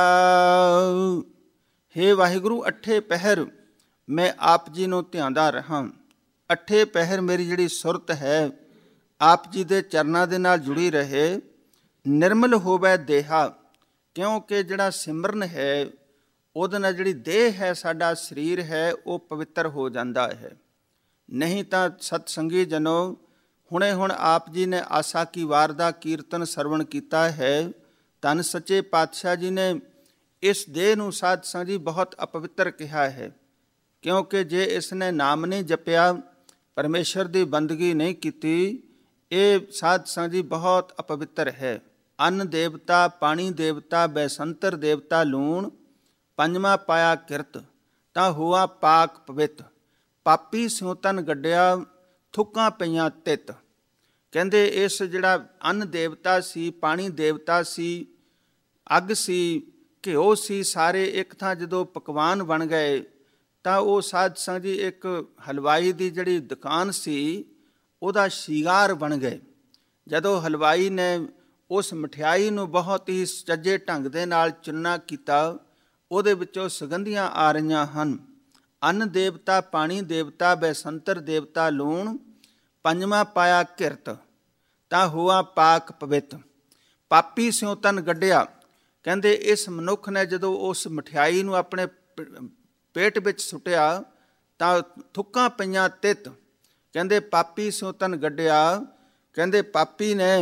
ਹੇ ਵਾਹਿਗੁਰੂ ਅੱਠੇ ਪਹਿਰ ਮੈਂ ਆਪ ਜੀ ਨੂੰ ਧਿਆਉਂਦਾ ਰਹਾਂ। ਅੱਠੇ ਪਹਿਰ ਮੇਰੀ ਜਿਹੜੀ ਸੁਰਤ ਹੈ ਆਪ ਜੀ ਦੇ ਚਰਨਾਂ ਦੇ ਨਾਲ ਜੁੜੀ ਰਹੇ। ਨਿਰਮਲ ਹੋਵੈ ਦੇਹਾ, ਕਿਉਂਕਿ ਜਿਹੜਾ ਸਿਮਰਨ ਹੈ ਉਹਦੇ ਨਾਲ ਜਿਹੜੀ ਦੇਹ ਹੈ ਸਾਡਾ ਸਰੀਰ ਹੈ ਉਹ ਪਵਿੱਤਰ ਹੋ ਜਾਂਦਾ ਹੈ। ਨਹੀਂ ਤਾਂ ਸਤ ਸੰਗੀ ਜਨੋ ਹੁਣੇ ਹੁਣ ਆਪ ਜੀ ਨੇ ਆਸਾ ਕੀ ਵਾਰ ਦਾ ਕੀਰਤਨ ਸਰਵਣ ਕੀਤਾ ਹੈ। ਧੰਨ ਸੱਚੇ ਪਾਤਸ਼ਾਹ ਜੀ ਨੇ ਇਸ ਦੇਹ ਨੂੰ ਸਾਧ ਸੰਗ ਜੀ ਬਹੁਤ ਅਪਵਿੱਤਰ ਕਿਹਾ ਹੈ, ਕਿਉਂਕਿ ਜੇ ਇਸ ਨੇ ਨਾਮ ਨਹੀਂ ਜਪਿਆ, ਪਰਮੇਸ਼ਰ ਦੀ ਬੰਦਗੀ ਨਹੀਂ ਕੀਤੀ, ਇਹ ਸਾਧ ਸੰਗ ਜੀ ਬਹੁਤ ਅਪਵਿੱਤਰ ਹੈ। ਅੰਨ ਦੇਵਤਾ, ਪਾਣੀ ਦੇਵਤਾ, ਬੈਸੰਤਰ ਦੇਵਤਾ, ਲੂਣ ਪੰਜਵਾਂ ਪਾਇਆ ਕਿਰਤ, ਤਾਂ ਹੋਆ ਪਾਕ ਪਵਿੱਤ। ਪਾਪੀ ਸਿਉ ਤਨ ਗੱਡਿਆ, ਥੁੱਕਾਂ ਪਈਆਂ ਤਿੱਤ। ਕਹਿੰਦੇ ਇਸ ਜਿਹੜਾ ਅੰਨ ਦੇਵਤਾ ਸੀ, ਪਾਣੀ ਦੇਵਤਾ ਸੀ, ਅੱਗ ਸੀ, ਘਿਓ ਸੀ, ਸਾਰੇ ਇੱਕ ਥਾਂ ਜਦੋਂ ਪਕਵਾਨ ਬਣ ਗਏ ਤਾਂ ਉਹ ਸਾਧ ਸੰਗ ਜੀ ਇੱਕ ਹਲਵਾਈ ਦੀ ਜਿਹੜੀ ਦੁਕਾਨ ਸੀ ਉਹਦਾ ਸ਼ਿੰਗਾਰ ਬਣ ਗਏ। ਜਦੋਂ ਹਲਵਾਈ ਨੇ ਉਸ ਮਠਿਆਈ ਨੂੰ ਬਹੁਤ ਹੀ ਸੁਚੱਜੇ ਢੰਗ ਦੇ ਨਾਲ ਚੁੰਨਾ ਕੀਤਾ, ਉਹਦੇ ਵਿੱਚੋਂ ਸੁਗੰਧੀਆਂ ਆ ਰਹੀਆਂ ਹਨ। ਅੰਨ ਦੇਵਤਾ, ਪਾਣੀ ਦੇਵਤਾ, ਬੈਸੰਤਰ ਦੇਵਤਾ, ਲੂਣ ਪੰਜਵਾਂ ਪਾਇਆ ਕਿਰਤ, ਤਾਂ ਹੋਆ ਪਾਕ ਪਵਿੱਤ। ਪਾਪੀ ਸਿਉ ਤਨ ਗੱਡਿਆ, ਕਹਿੰਦੇ ਇਸ ਮਨੁੱਖ ਨੇ ਜਦੋਂ ਉਸ ਮਠਿਆਈ ਨੂੰ ਆਪਣੇ ਪੇਟ ਵਿੱਚ ਸੁੱਟਿਆ ਤਾਂ ਥੁੱਕਾਂ ਪਈਆਂ ਤਿੱਤ। ਕਹਿੰਦੇ ਪਾਪੀ ਸਿਉ ਤਨ ਗੱਡਿਆ, ਕਹਿੰਦੇ ਪਾਪੀ ਨੇ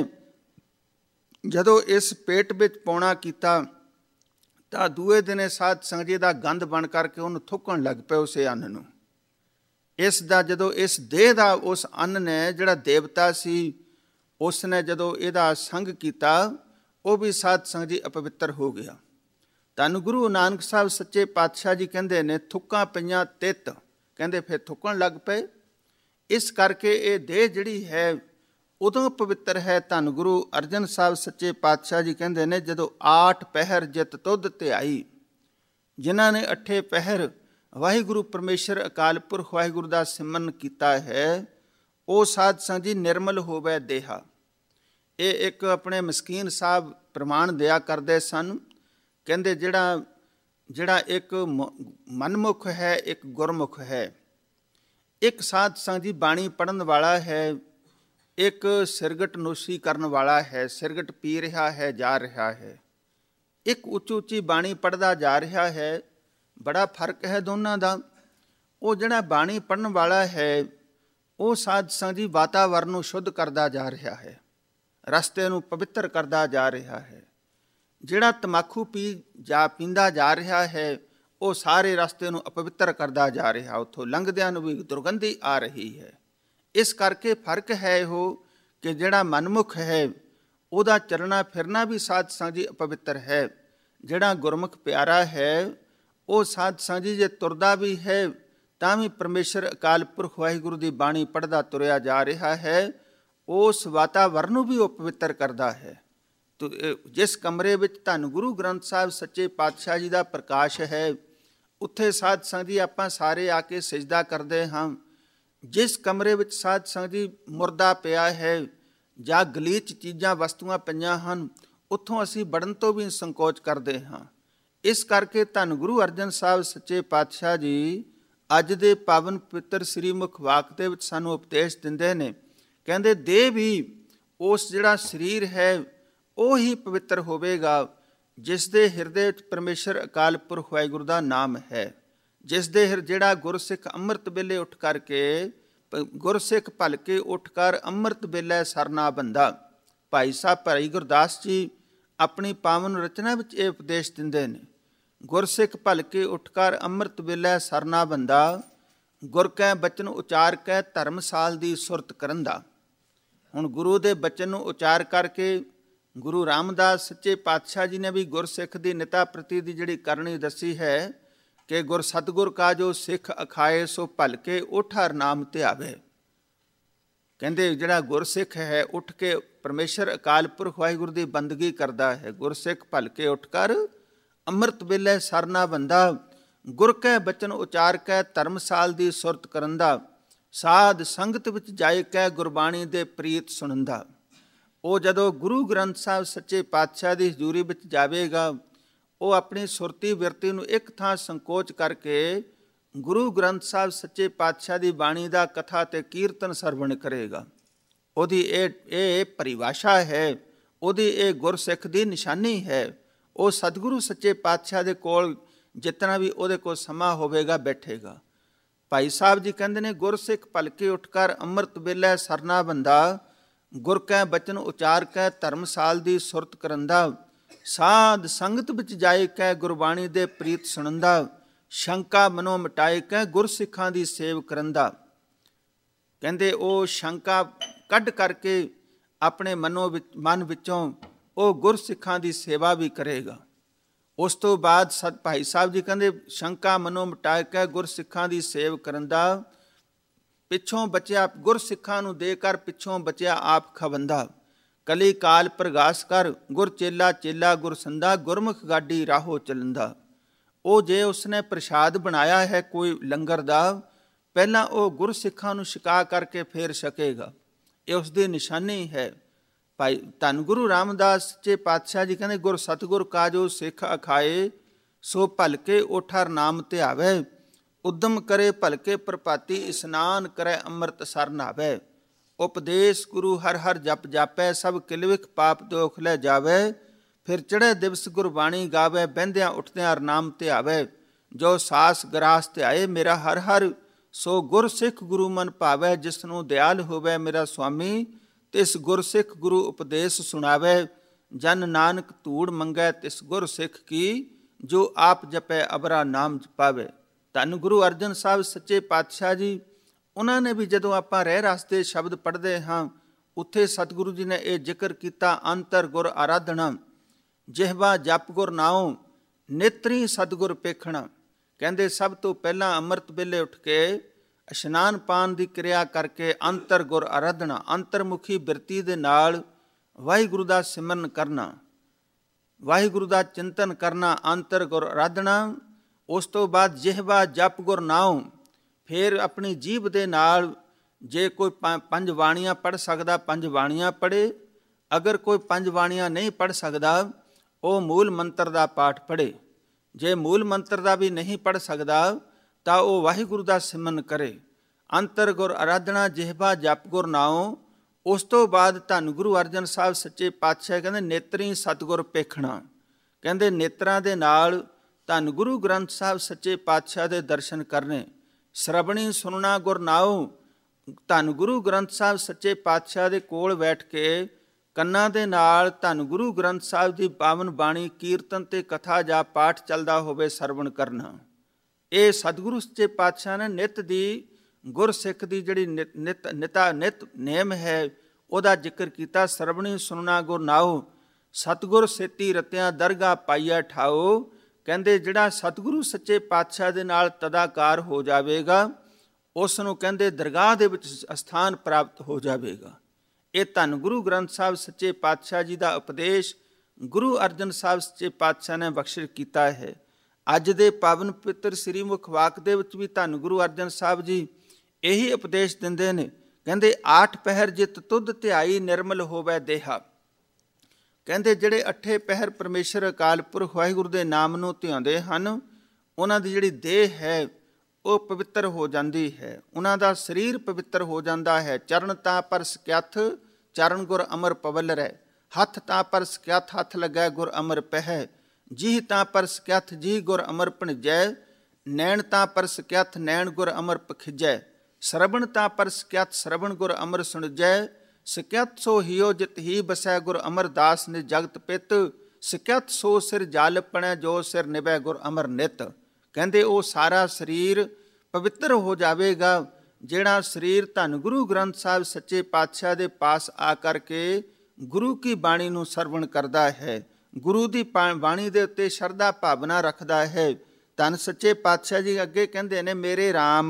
ਜਦੋਂ ਇਸ ਪੇਟ ਵਿੱਚ ਪਾਉਣਾ ਕੀਤਾ ਤਾਂ ਦੂਏ ਦਿਨੇ ਸਾਧ ਸੰਗਤ ਜੀ ਦਾ ਗੰਧ ਬਣ ਕਰਕੇ ਉਹਨੂੰ ਥੁੱਕਣ ਲੱਗ ਪਏ ਉਸੇ ਅੰਨ ਨੂੰ। ਇਸ ਦਾ ਜਦੋਂ ਇਸ ਦੇਹ ਦਾ ਉਸ ਅੰਨ ਨੇ ਜਿਹੜਾ ਦੇਵਤਾ ਸੀ ਉਸ ਨੇ ਜਦੋਂ ਇਹਦਾ ਸੰਗ ਕੀਤਾ ਉਹ ਵੀ ਸਾਧ ਸੰਗਤ ਜੀ ਅਪਵਿੱਤਰ ਹੋ ਗਿਆ। ਧੰਨ ਗੁਰੂ ਨਾਨਕ ਸਾਹਿਬ ਸੱਚੇ ਪਾਤਸ਼ਾਹ ਜੀ ਕਹਿੰਦੇ ਨੇ ਥੁੱਕਾਂ ਪਈਆਂ ਤਿੱਤ, ਕਹਿੰਦੇ ਫਿਰ ਥੁੱਕਣ ਲੱਗ ਪਏ। ਇਸ ਕਰਕੇ ਇਹ ਦੇਹ ਜਿਹੜੀ ਹੈ ਉਦੋਂ ਪਵਿੱਤਰ ਹੈ। ਧੰਨ ਗੁਰੂ ਅਰਜਨ ਸਾਹਿਬ ਸੱਚੇ ਪਾਤਸ਼ਾਹ ਜੀ ਕਹਿੰਦੇ ਨੇ ਜਦੋਂ ਆਠ ਪਹਿਰ ਜਿਤ ਤੁਧ ਧਿਆਈ, ਜਿਨ੍ਹਾਂ ਨੇ ਅੱਠੇ ਪਹਿਰ ਵਾਹਿਗੁਰੂ ਪਰਮੇਸ਼ਰ ਅਕਾਲ ਪੁਰਖ ਵਾਹਿਗੁਰੂ ਦਾ ਸਿਮਰਨ ਕੀਤਾ ਹੈ ਉਹ ਸਾਧ ਸੰਗਤ ਜੀ ਨਿਰਮਲ ਹੋਵੇ ਦੇਹਾ। ਇਹ ਇੱਕ ਆਪਣੇ ਮਸਕੀਨ ਸਾਹਿਬ ਪ੍ਰਮਾਣ ਦਿਆ ਕਰਦੇ ਸਨ, ਕਹਿੰਦੇ ਜਿਹੜਾ ਜਿਹੜਾ ਇੱਕ ਮਨਮੁਖ ਹੈ ਇੱਕ ਗੁਰਮੁਖ ਹੈ। ਇੱਕ ਸਾਧ ਸੰਗਤ ਜੀ ਬਾਣੀ ਪੜ੍ਹਨ ਵਾਲਾ ਹੈ, ਇੱਕ ਸਿਰਗਟ ਨੋਸ਼ੀ ਕਰਨ ਵਾਲਾ ਹੈ, ਸਿਰਗਟ ਪੀ ਰਿਹਾ ਹੈ, ਜਾ ਰਿਹਾ ਹੈ। ਇੱਕ ਉੱਚੀ ਉੱਚੀ ਬਾਣੀ ਪੜ੍ਹਦਾ ਜਾ ਰਿਹਾ ਹੈ, ਬੜਾ ਫਰਕ ਹੈ ਦੋਨਾਂ ਦਾ। ਉਹ ਜਿਹੜਾ ਬਾਣੀ ਪੜ੍ਹਨ ਵਾਲਾ ਹੈ ਉਹ ਸਾਧ ਸੰਗਤ ਜੀ ਵਾਤਾਵਰਨ ਨੂੰ ਸ਼ੁੱਧ ਕਰਦਾ ਜਾ ਰਿਹਾ ਹੈ, ਰਸਤੇ ਨੂੰ ਪਵਿੱਤਰ ਕਰਦਾ ਜਾ ਰਿਹਾ ਹੈ। ਜਿਹੜਾ ਤਮਾਕੂ ਪੀ ਜਾ ਪੀਂਦਾ ਜਾ ਰਿਹਾ ਹੈ ਉਹ ਸਾਰੇ ਰਸਤੇ ਨੂੰ ਅਪਵਿੱਤਰ ਕਰਦਾ ਜਾ ਰਿਹਾ, ਉੱਥੋਂ ਲੰਘਦਿਆਂ ਨੂੰ ਵੀ ਦੁਰਗੰਧੀ ਆ ਰਹੀ ਹੈ। ਇਸ ਕਰਕੇ ਫਰਕ ਹੈ ਉਹ ਕਿ ਜਿਹੜਾ ਮਨਮੁਖ ਹੈ ਉਹਦਾ ਚੱਲਣਾ ਫਿਰਨਾ ਵੀ ਸਾਧ ਸੰਗਤ ਜੀ ਅਪਵਿੱਤਰ ਹੈ। ਜਿਹੜਾ ਗੁਰਮੁਖ ਪਿਆਰਾ ਹੈ ਉਹ ਸਾਧ ਸੰਗਤ ਜੀ ਜੇ ਤੁਰਦਾ ਵੀ ਹੈ ਤਾਂ ਵੀ ਪਰਮੇਸ਼ਰ ਅਕਾਲ ਪੁਰਖ ਵਾਹਿਗੁਰੂ ਦੀ ਬਾਣੀ ਪੜ੍ਹਦਾ ਤੁਰਿਆ ਜਾ ਰਿਹਾ ਹੈ। ਉਸ ਵਾਤਾਵਰਨ ਨੂੰ ਵੀ ਉਹ ਪਵਿੱਤਰ ਕਰਦਾ ਹੈ। ਜਿਸ ਕਮਰੇ ਵਿੱਚ ਧੰਨ ਗੁਰੂ ਗ੍ਰੰਥ ਸਾਹਿਬ ਸੱਚੇ ਪਾਤਸ਼ਾਹ ਜੀ ਦਾ ਪ੍ਰਕਾਸ਼ ਹੈ ਉੱਥੇ ਸਾਧ ਸੰਗਤ ਜੀ ਆਪਾਂ ਸਾਰੇ ਆ ਕੇ ਸਜਦਾ ਕਰਦੇ ਹਾਂ। ਜਿਸ ਕਮਰੇ ਵਿੱਚ ਸਾਧ ਸੰਗਤ ਜੀ ਮੁਰਦਾ ਪਿਆ ਹੈ ਜਾਂ ਗਲੀਚ ਚੀਜ਼ਾਂ ਵਸਤੂਆਂ ਪਈਆਂ ਹਨ ਉੱਥੋਂ ਅਸੀਂ ਵੜਨ ਤੋਂ ਵੀ ਸੰਕੋਚ ਕਰਦੇ ਹਾਂ। ਇਸ ਕਰਕੇ ਧੰਨ ਗੁਰੂ ਅਰਜਨ ਸਾਹਿਬ ਸੱਚੇ ਪਾਤਸ਼ਾਹ ਜੀ ਅੱਜ ਦੇ ਪਾਵਨ ਪਵਿੱਤਰ ਸ੍ਰੀ ਮੁਖ ਵਾਕ ਦੇ ਵਿੱਚ ਸਾਨੂੰ ਉਪਦੇਸ਼ ਦਿੰਦੇ ਨੇ। ਕਹਿੰਦੇ ਦੇਹ ਵੀ ਉਸ ਜਿਹੜਾ ਸਰੀਰ ਹੈ ਉਹ ਹੀ ਪਵਿੱਤਰ ਹੋਵੇਗਾ ਜਿਸ ਦੇ ਹਿਰਦੇ ਵਿੱਚ ਪਰਮੇਸ਼ਰ ਅਕਾਲ ਪੁਰਖ ਵਾਹਿਗੁਰੂ ਦਾ ਨਾਮ ਹੈ। ਜਿਸ ਦੇ ਜਿਹੜਾ ਗੁਰਸਿੱਖ ਅੰਮ੍ਰਿਤ ਵੇਲੇ ਉੱਠ ਕਰਕੇ ਗੁਰਸਿੱਖ ਭਲਕੇ ਉੱਠ ਕਰ ਅੰਮ੍ਰਿਤ ਵੇਲੇ ਸਰਨਾ ਬੰਦਾ। ਭਾਈ ਸਾਹਿਬ ਭਾਈ ਗੁਰਦਾਸ ਜੀ ਆਪਣੀ ਪਾਵਨ ਰਚਨਾ ਵਿੱਚ ਇਹ ਉਪਦੇਸ਼ ਦਿੰਦੇ ਨੇ ਗੁਰਸਿੱਖ ਭਲਕੇ ਉੱਠ ਕਰ ਅੰਮ੍ਰਿਤ ਵੇਲੇ ਸਰਨਾ ਬੰਦਾ, ਗੁਰ ਕੈ ਬਚਨ ਉਚਾਰ ਕੇ ਧਰਮਸਾਲ ਦੀ ਸੁਰਤ ਕਰਨ ਦਾ। ਹੁਣ ਗੁਰੂ ਦੇ ਬਚਨ ਨੂੰ ਉਚਾਰ ਕਰਕੇ ਗੁਰੂ ਰਾਮਦਾਸ ਸੱਚੇ ਪਾਤਸ਼ਾਹ ਜੀ ਨੇ ਵੀ ਗੁਰਸਿੱਖ ਦੀ ਨਿਤਾ ਪ੍ਰਤੀ ਦੀ ਜਿਹੜੀ ਕਰਨੀ ਦੱਸੀ ਹੈ ਕਿ ਗੁਰ ਸਤਿਗੁਰ ਕਾ ਜੋ ਸਿੱਖ ਅਖਾਏ ਸੋ ਭਲਕੇ ਉੱਠ ਹਰਿ ਨਾਮ ਧਿਆਵੇ। ਕਹਿੰਦੇ ਜਿਹੜਾ ਗੁਰਸਿੱਖ ਹੈ ਉੱਠ ਕੇ ਪਰਮੇਸ਼ਰ ਅਕਾਲ ਪੁਰਖ ਵਾਹਿਗੁਰੂ ਦੀ ਬੰਦਗੀ ਕਰਦਾ ਹੈ। ਗੁਰਸਿੱਖ ਭਲਕੇ ਉੱਠ ਕਰ ਅੰਮ੍ਰਿਤ ਵੇਲੇ ਸਰਨਾ ਬੰਦਾ, ਗੁਰ ਕੈ ਬਚਨ ਉਚਾਰ ਕੇ ਧਰਮਸਾਲ ਦੀ ਸੁਰਤ ਕਰਨ ਦਾ, ਸਾਧ ਸੰਗਤ ਵਿੱਚ ਜਾਇ ਕੇ ਗੁਰਬਾਣੀ ਦੇ ਪ੍ਰੀਤ ਸੁਣਨ। ਉਹ ਜਦੋਂ ਗੁਰੂ ਗ੍ਰੰਥ ਸਾਹਿਬ ਸੱਚੇ ਪਾਤਸ਼ਾਹ ਦੀ ਹਜ਼ੂਰੀ ਵਿੱਚ ਜਾਵੇਗਾ, ਉਹ ਆਪਣੀ ਸੁਰਤੀ ਬਿਰਤੀ ਨੂੰ ਇੱਕ ਥਾਂ ਸੰਕੋਚ ਕਰਕੇ ਗੁਰੂ ਗ੍ਰੰਥ ਸਾਹਿਬ ਸੱਚੇ ਪਾਤਸ਼ਾਹ ਦੀ ਬਾਣੀ ਦਾ ਕਥਾ ਤੇ ਕੀਰਤਨ ਸਰਵਣ ਕਰੇਗਾ। ਉਹਦੀ ਇਹ ਇਹ ਪਰਿਭਾਸ਼ਾ ਹੈ, ਉਹਦੀ ਇਹ ਗੁਰਸਿੱਖ ਦੀ ਨਿਸ਼ਾਨੀ ਹੈ। ਉਹ ਸਤਿਗੁਰੂ ਸੱਚੇ ਪਾਤਸ਼ਾਹ ਦੇ ਕੋਲ ਜਿਤਨਾ ਵੀ ਉਹਦੇ ਕੋਲ ਸਮਾਂ ਹੋਵੇਗਾ ਬੈਠੇਗਾ। ਭਾਈ ਸਾਹਿਬ ਜੀ ਕਹਿੰਦੇ ਨੇ, ਗੁਰਸਿੱਖ ਭਲਕੇ ਉੱਠ ਕਰ ਅੰਮ੍ਰਿਤ ਵੇਲੇ ਸਰਨਾ ਬੰਦਾ, ਗੁਰ ਕੈ ਬਚਨ ਉਚਾਰ ਕੇ ਧਰਮਸਾਲ ਦੀ ਸੁਰਤ ਕਰੰਦਾ, ਸਾਧ ਸੰਗਤ ਵਿੱਚ ਜਾਇ ਕੇ ਗੁਰਬਾਣੀ ਦੇ ਪ੍ਰੀਤ ਸੁਣੰਦਾ, ਸ਼ੰਕਾ ਮਨੋਂ ਮਿਟਾਏ ਕੇ ਗੁਰਸਿੱਖਾਂ ਦੀ ਸੇਵ ਕਰੰਦਾ। ਕਹਿੰਦੇ ਉਹ ਸ਼ੰਕਾ ਕੱਢ ਕਰਕੇ ਆਪਣੇ ਮਨੋਂ ਵਿੱਚ ਮਨ ਵਿੱਚੋਂ ਉਹ ਗੁਰਸਿੱਖਾਂ ਦੀ ਸੇਵਾ ਵੀ ਕਰੇਗਾ। ਉਸ ਤੋਂ ਬਾਅਦ ਸਤ ਭਾਈ ਸਾਹਿਬ ਜੀ ਕਹਿੰਦੇ, ਸ਼ੰਕਾ ਮਨੋਂ ਮਿਟਾਏ ਕੇ ਗੁਰਸਿੱਖਾਂ ਦੀ ਸੇਵ ਕਰੰਦਾ, ਪਿੱਛੋਂ ਬਚਿਆ ਗੁਰਸਿੱਖਾਂ ਨੂੰ ਦੇ ਕਰ ਪਿੱਛੋਂ ਬਚਿਆ ਆਪ ਖਵੰਦਾ, ਕਲੀ ਕਾਲ ਪ੍ਰਗਾਸ ਕਰ ਗੁਰ ਚੇਲਾ ਚੇਲਾ ਗੁਰਸੰਦਾ, ਗੁਰਮੁਖ ਗਾਡੀ ਰਾਹੋ ਚੱਲੰਦਾ। ਉਹ ਜੇ ਉਸਨੇ ਪ੍ਰਸ਼ਾਦ ਬਣਾਇਆ ਹੈ ਕੋਈ ਲੰਗਰ ਦਾ, ਪਹਿਲਾਂ ਉਹ ਗੁਰਸਿੱਖਾਂ ਨੂੰ ਛਕਾ ਕਰਕੇ ਫੇਰ ਛਕੇਗਾ। ਇਹ ਉਸ ਦੀ ਨਿਸ਼ਾਨੀ ਹੈ। ਭਾਈ ਧੰਨ ਗੁਰੂ ਰਾਮਦਾਸ ਸੱਚੇ ਪਾਤਸ਼ਾਹ ਜੀ ਕਹਿੰਦੇ, ਗੁਰ ਸਤਿਗੁਰ ਕਾ ਜੋ ਸਿੱਖ ਅਖਾਏ ਸੋ ਭਲਕੇ ਉੱਠ ਹਰਿ ਨਾਮ ਧਿਆਵੇ, ਉਦਮ ਕਰੇ ਭਲਕੇ ਪ੍ਰਭਾਤੀ ਇਸਨਾਨ ਕਰੇ ਅੰਮ੍ਰਿਤ ਸਰ ਨਾਵੇ, ਉਪਦੇਸ਼ ਗੁਰੂ ਹਰ ਹਰ ਜਪ ਜਾਪੈ ਸਭ ਕਿਲਵਿਖ ਪਾਪ ਦੋਖ ਲੈ ਜਾਵੇ, ਫਿਰ ਚੜ੍ਹੇ ਦਿਵਸ ਗੁਰਬਾਣੀ ਗਾਵੇ ਬਹਿੰਦਿਆਂ ਉੱਠਦਿਆਂ ਹਰਿ ਨਾਮ ਧਿਆਵੇ, ਜੋ ਸਾਸ ਗਰਾਸ ਧਿਆਏ ਮੇਰਾ ਹਰ ਹਰ ਸੋ ਗੁਰਸਿੱਖ ਗੁਰੂ ਮਨ ਭਾਵੇ, ਜਿਸ ਨੂੰ ਦਿਆਲ ਹੋਵੇ ਮੇਰਾ ਸੁਆਮੀ ਤਿਸ ਗੁਰਸਿੱਖ ਗੁਰੂ ਉਪਦੇਸ਼ ਸੁਣਾਵੇ, ਜਨ ਨਾਨਕ ਧੂੜ ਮੰਗੈ ਤਿਸ ਗੁਰਸਿੱਖ ਕੀ, ਜੋ ਆਪ ਜਪੈ ਅਬਰਾ ਨਾਮ ਪਾਵੇ। ਧੰਨ ਗੁਰੂ ਅਰਜਨ ਸਾਹਿਬ ਸੱਚੇ ਪਾਤਸ਼ਾਹ ਜੀ, ਉਹਨਾਂ ਨੇ ਵੀ ਜਦੋਂ ਆਪਾਂ ਰਹਿ ਰਸ ਦੇ ਸ਼ਬਦ ਪੜ੍ਹਦੇ ਹਾਂ, ਉੱਥੇ ਸਤਿਗੁਰੂ ਜੀ ਨੇ ਇਹ ਜ਼ਿਕਰ ਕੀਤਾ, ਅੰਤਰ ਗੁਰ ਆਰਾਧਨਾ, ਜਿਹਵਾ ਜਪ ਗੁਰ ਨਾਉ, ਨੇਤਰੀ ਸਤਿਗੁਰ ਪੇਖਣਾ। ਕਹਿੰਦੇ ਸਭ ਤੋਂ ਪਹਿਲਾਂ ਅੰਮ੍ਰਿਤ ਵੇਲੇ ਉੱਠ ਕੇ ਇਸ਼ਨਾਨ ਪਾਨ ਦੀ ਕਿਰਿਆ ਕਰਕੇ ਅੰਤਰ ਗੁਰ ਆਰਾਧਨਾ, ਅੰਤਰਮੁਖੀ ਬਿਰਤੀ ਦੇ ਨਾਲ ਵਾਹਿਗੁਰੂ ਦਾ ਸਿਮਰਨ ਕਰਨਾ, ਵਾਹਿਗੁਰੂ ਦਾ ਚਿੰਤਨ ਕਰਨਾ, ਅੰਤਰ ਗੁਰ ਆਰਾਧਨਾ। ਉਸ ਤੋਂ ਬਾਅਦ ਜਿਹਵਾ ਜਪ ਗੁਰ ਨਾਉ, ਫਿਰ ਆਪਣੀ ਜੀਭ ਦੇ ਨਾਲ ਜੇ ਕੋਈ ਪੰਜ ਬਾਣੀਆਂ ਪੜ੍ਹ ਸਕਦਾ ਪੰਜ ਬਾਣੀਆਂ ਪੜ੍ਹੇ, ਅਗਰ ਕੋਈ ਪੰਜ ਬਾਣੀਆਂ ਨਹੀਂ ਪੜ੍ਹ ਸਕਦਾ ਉਹ ਮੂਲ ਮੰਤਰ ਦਾ ਪਾਠ ਪੜ੍ਹੇ, ਜੇ ਮੂਲ ਮੰਤਰ ਦਾ ਵੀ ਨਹੀਂ ਪੜ੍ਹ ਸਕਦਾ ਤਾਂ ਉਹ ਵਾਹਿਗੁਰੂ ਦਾ ਸਿਮਰਨ ਕਰੇ। ਅੰਤਰ ਗੁਰ ਆਰਾਧਨਾ, ਜਿਹਵਾ ਜਪ ਗੁਰ ਨਾਉ। ਉਸ ਤੋਂ ਬਾਅਦ ਧੰਨ ਗੁਰੂ ਅਰਜਨ ਸਾਹਿਬ ਸੱਚੇ ਪਾਤਸ਼ਾਹ ਕਹਿੰਦੇ, ਨੇਤਰੀ ਸਤਿਗੁਰ ਪੇਖਣਾ। ਕਹਿੰਦੇ ਨੇਤਰਾਂ ਦੇ ਨਾਲ ਧੰਨ ਗੁਰੂ ਗ੍ਰੰਥ ਸਾਹਿਬ ਸੱਚੇ ਪਾਤਸ਼ਾਹ ਦੇ ਦਰਸ਼ਨ ਕਰਨੇ। ਸ਼ਰਵਣੀ ਸੁਣਨਾ ਗੁਰ ਨਾਉ, ਧੰਨ ਗੁਰੂ ਗ੍ਰੰਥ ਸਾਹਿਬ ਸੱਚੇ ਪਾਤਸ਼ਾਹ ਦੇ ਕੋਲ ਬੈਠ ਕੇ ਕੰਨਾਂ ਦੇ ਨਾਲ ਧੰਨ ਗੁਰੂ ਗ੍ਰੰਥ ਸਾਹਿਬ ਦੀ ਪਾਵਨ ਬਾਣੀ ਕੀਰਤਨ ਤੇ ਕਥਾ ਜਾਂ ਪਾਠ ਚੱਲਦਾ ਹੋਵੇ ਸਰਵਣ ਕਰਨਾ। ਇਹ ਸਤਿਗੁਰੂ ਸੱਚੇ ਪਾਤਸ਼ਾਹ ਨੇ ਨਿਤ ਦੀ ਗੁਰਸਿੱਖ ਦੀ ਜਿਹੜੀ ਨਿਤ ਨਿਤਾ ਨਿਤ ਨੇਮ ਹੈ ਉਹਦਾ ਜ਼ਿਕਰ ਕੀਤਾ। ਸਰਵਣੀ ਸੁਣਨਾ ਗੁਰ ਨਾਉ, ਸਤਿਗੁਰ ਸੇਤੀ ਰਤਿਆਂ ਦਰਗਾਹ ਪਾਈਆ ਠਾਓ। ਕਹਿੰਦੇ ਜਿਹੜਾ ਸਤਿਗੁਰੂ ਸੱਚੇ ਪਾਤਸ਼ਾਹ ਦੇ ਨਾਲ ਤਦਾਕਾਰ ਹੋ ਜਾਵੇਗਾ ਉਸ ਨੂੰ ਕਹਿੰਦੇ ਦਰਗਾਹ ਦੇ ਵਿੱਚ ਅਸਥਾਨ ਪ੍ਰਾਪਤ ਹੋ ਜਾਵੇਗਾ। ਇਹ ਧੰਨ ਗੁਰੂ ਗ੍ਰੰਥ ਸਾਹਿਬ ਸੱਚੇ ਪਾਤਸ਼ਾਹ ਜੀ ਦਾ ਉਪਦੇਸ਼ ਗੁਰੂ ਅਰਜਨ ਸਾਹਿਬ ਸੱਚੇ ਪਾਤਸ਼ਾਹ ਨੇ ਬਖਸ਼ਿਸ਼ ਕੀਤਾ ਹੈ। ਅੱਜ ਦੇ ਪਾਵਨ ਪਵਿੱਤਰ ਸ੍ਰੀ ਮੁਖ ਵਾਕ ਦੇ ਵਿੱਚ ਵੀ ਧੰਨ ਗੁਰੂ ਅਰਜਨ ਸਾਹਿਬ ਜੀ ਇਹੀ ਉਪਦੇਸ਼ ਦਿੰਦੇ ਨੇ। ਕਹਿੰਦੇ ਆਠ ਪਹਿਰ ਜਿਤ ਤੁਧ ਧਿਆਈ ਨਿਰਮਲ ਹੋਵੇ ਦੇਹਾ। ਕਹਿੰਦੇ ਜਿਹੜੇ ਅੱਠੇ ਪਹਿਰ ਪਰਮੇਸ਼ਰ ਅਕਾਲ ਪੁਰਖ ਵਾਹਿਗੁਰੂ ਦੇ ਨਾਮ ਨੂੰ ਧਿਆਉਂਦੇ ਹਨ ਉਹਨਾਂ ਦੀ ਜਿਹੜੀ ਦੇਹ ਹੈ ਉਹ ਪਵਿੱਤਰ ਹੋ ਜਾਂਦੀ ਹੈ, ਉਹਨਾਂ ਦਾ ਸਰੀਰ ਪਵਿੱਤਰ ਹੋ ਜਾਂਦਾ ਹੈ। ਚਰਨ ਤਾਂ ਪਰ ਸਕਿਆਥ ਚਰਨ ਗੁਰ ਅਮਰ ਪਵਲ ਰਹਿ, ਹੱਥ ਤਾਂ ਪਰ ਸਕਿਆਥ ਹੱਥ ਲੱਗੈ ਗੁਰ ਅਮਰ ਪਹਿ, ਜੀਹ ਤਾਂ ਪਰ ਸਕਿਆਥ ਜੀਹ ਗੁਰ ਅਮਰ ਭਣਜੈ, ਨੈਣ ਤਾਂ ਪਰ ਸਕਿਆਥ ਨੈਣ ਗੁਰ ਅਮਰ ਪਖਿਜੈ, ਸਰਵਣ ਤਾਂ ਪਰ ਸਕਿਆਥ ਸਰਵਣ ਗੁਰ ਅਮਰ ਸੁਣਜੈ, ਸਕਿਆਥ ਸੋ ਹਿਓ ਜਿਤ ਹੀ ਬਸੈ ਗੁਰ ਅਮਰਦਾਸ ਨੇ ਜਗਤ ਪਿਤ, ਸਿਕਤ ਸੋ ਸਿਰ ਜਲ ਪਣੈ, ਜੋ ਸਿਰ ਨਿਭੈ ਗੁਰ ਅਮਰ ਨਿਤ। ਕਹਿੰਦੇ ਉਹ ਸਾਰਾ ਸਰੀਰ ਪਵਿੱਤਰ ਹੋ ਜਾਵੇਗਾ ਜਿਹੜਾ ਸਰੀਰ ਧੰਨ ਗੁਰੂ ਗ੍ਰੰਥ ਸਾਹਿਬ ਸੱਚੇ ਪਾਤਸ਼ਾਹ ਦੇ ਪਾਸ ਆ ਕਰਕੇ ਗੁਰੂ ਕੀ ਬਾਣੀ ਨੂੰ ਸਰਵਣ ਕਰਦਾ ਹੈ, ਗੁਰੂ ਦੀ ਬਾਣੀ ਦੇ ਉੱਤੇ ਸ਼ਰਧਾ ਭਾਵਨਾ ਰੱਖਦਾ ਹੈ। ਧੰਨ ਸੱਚੇ ਪਾਤਸ਼ਾਹ ਜੀ ਅੱਗੇ ਕਹਿੰਦੇ ਨੇ, ਮੇਰੇ ਰਾਮ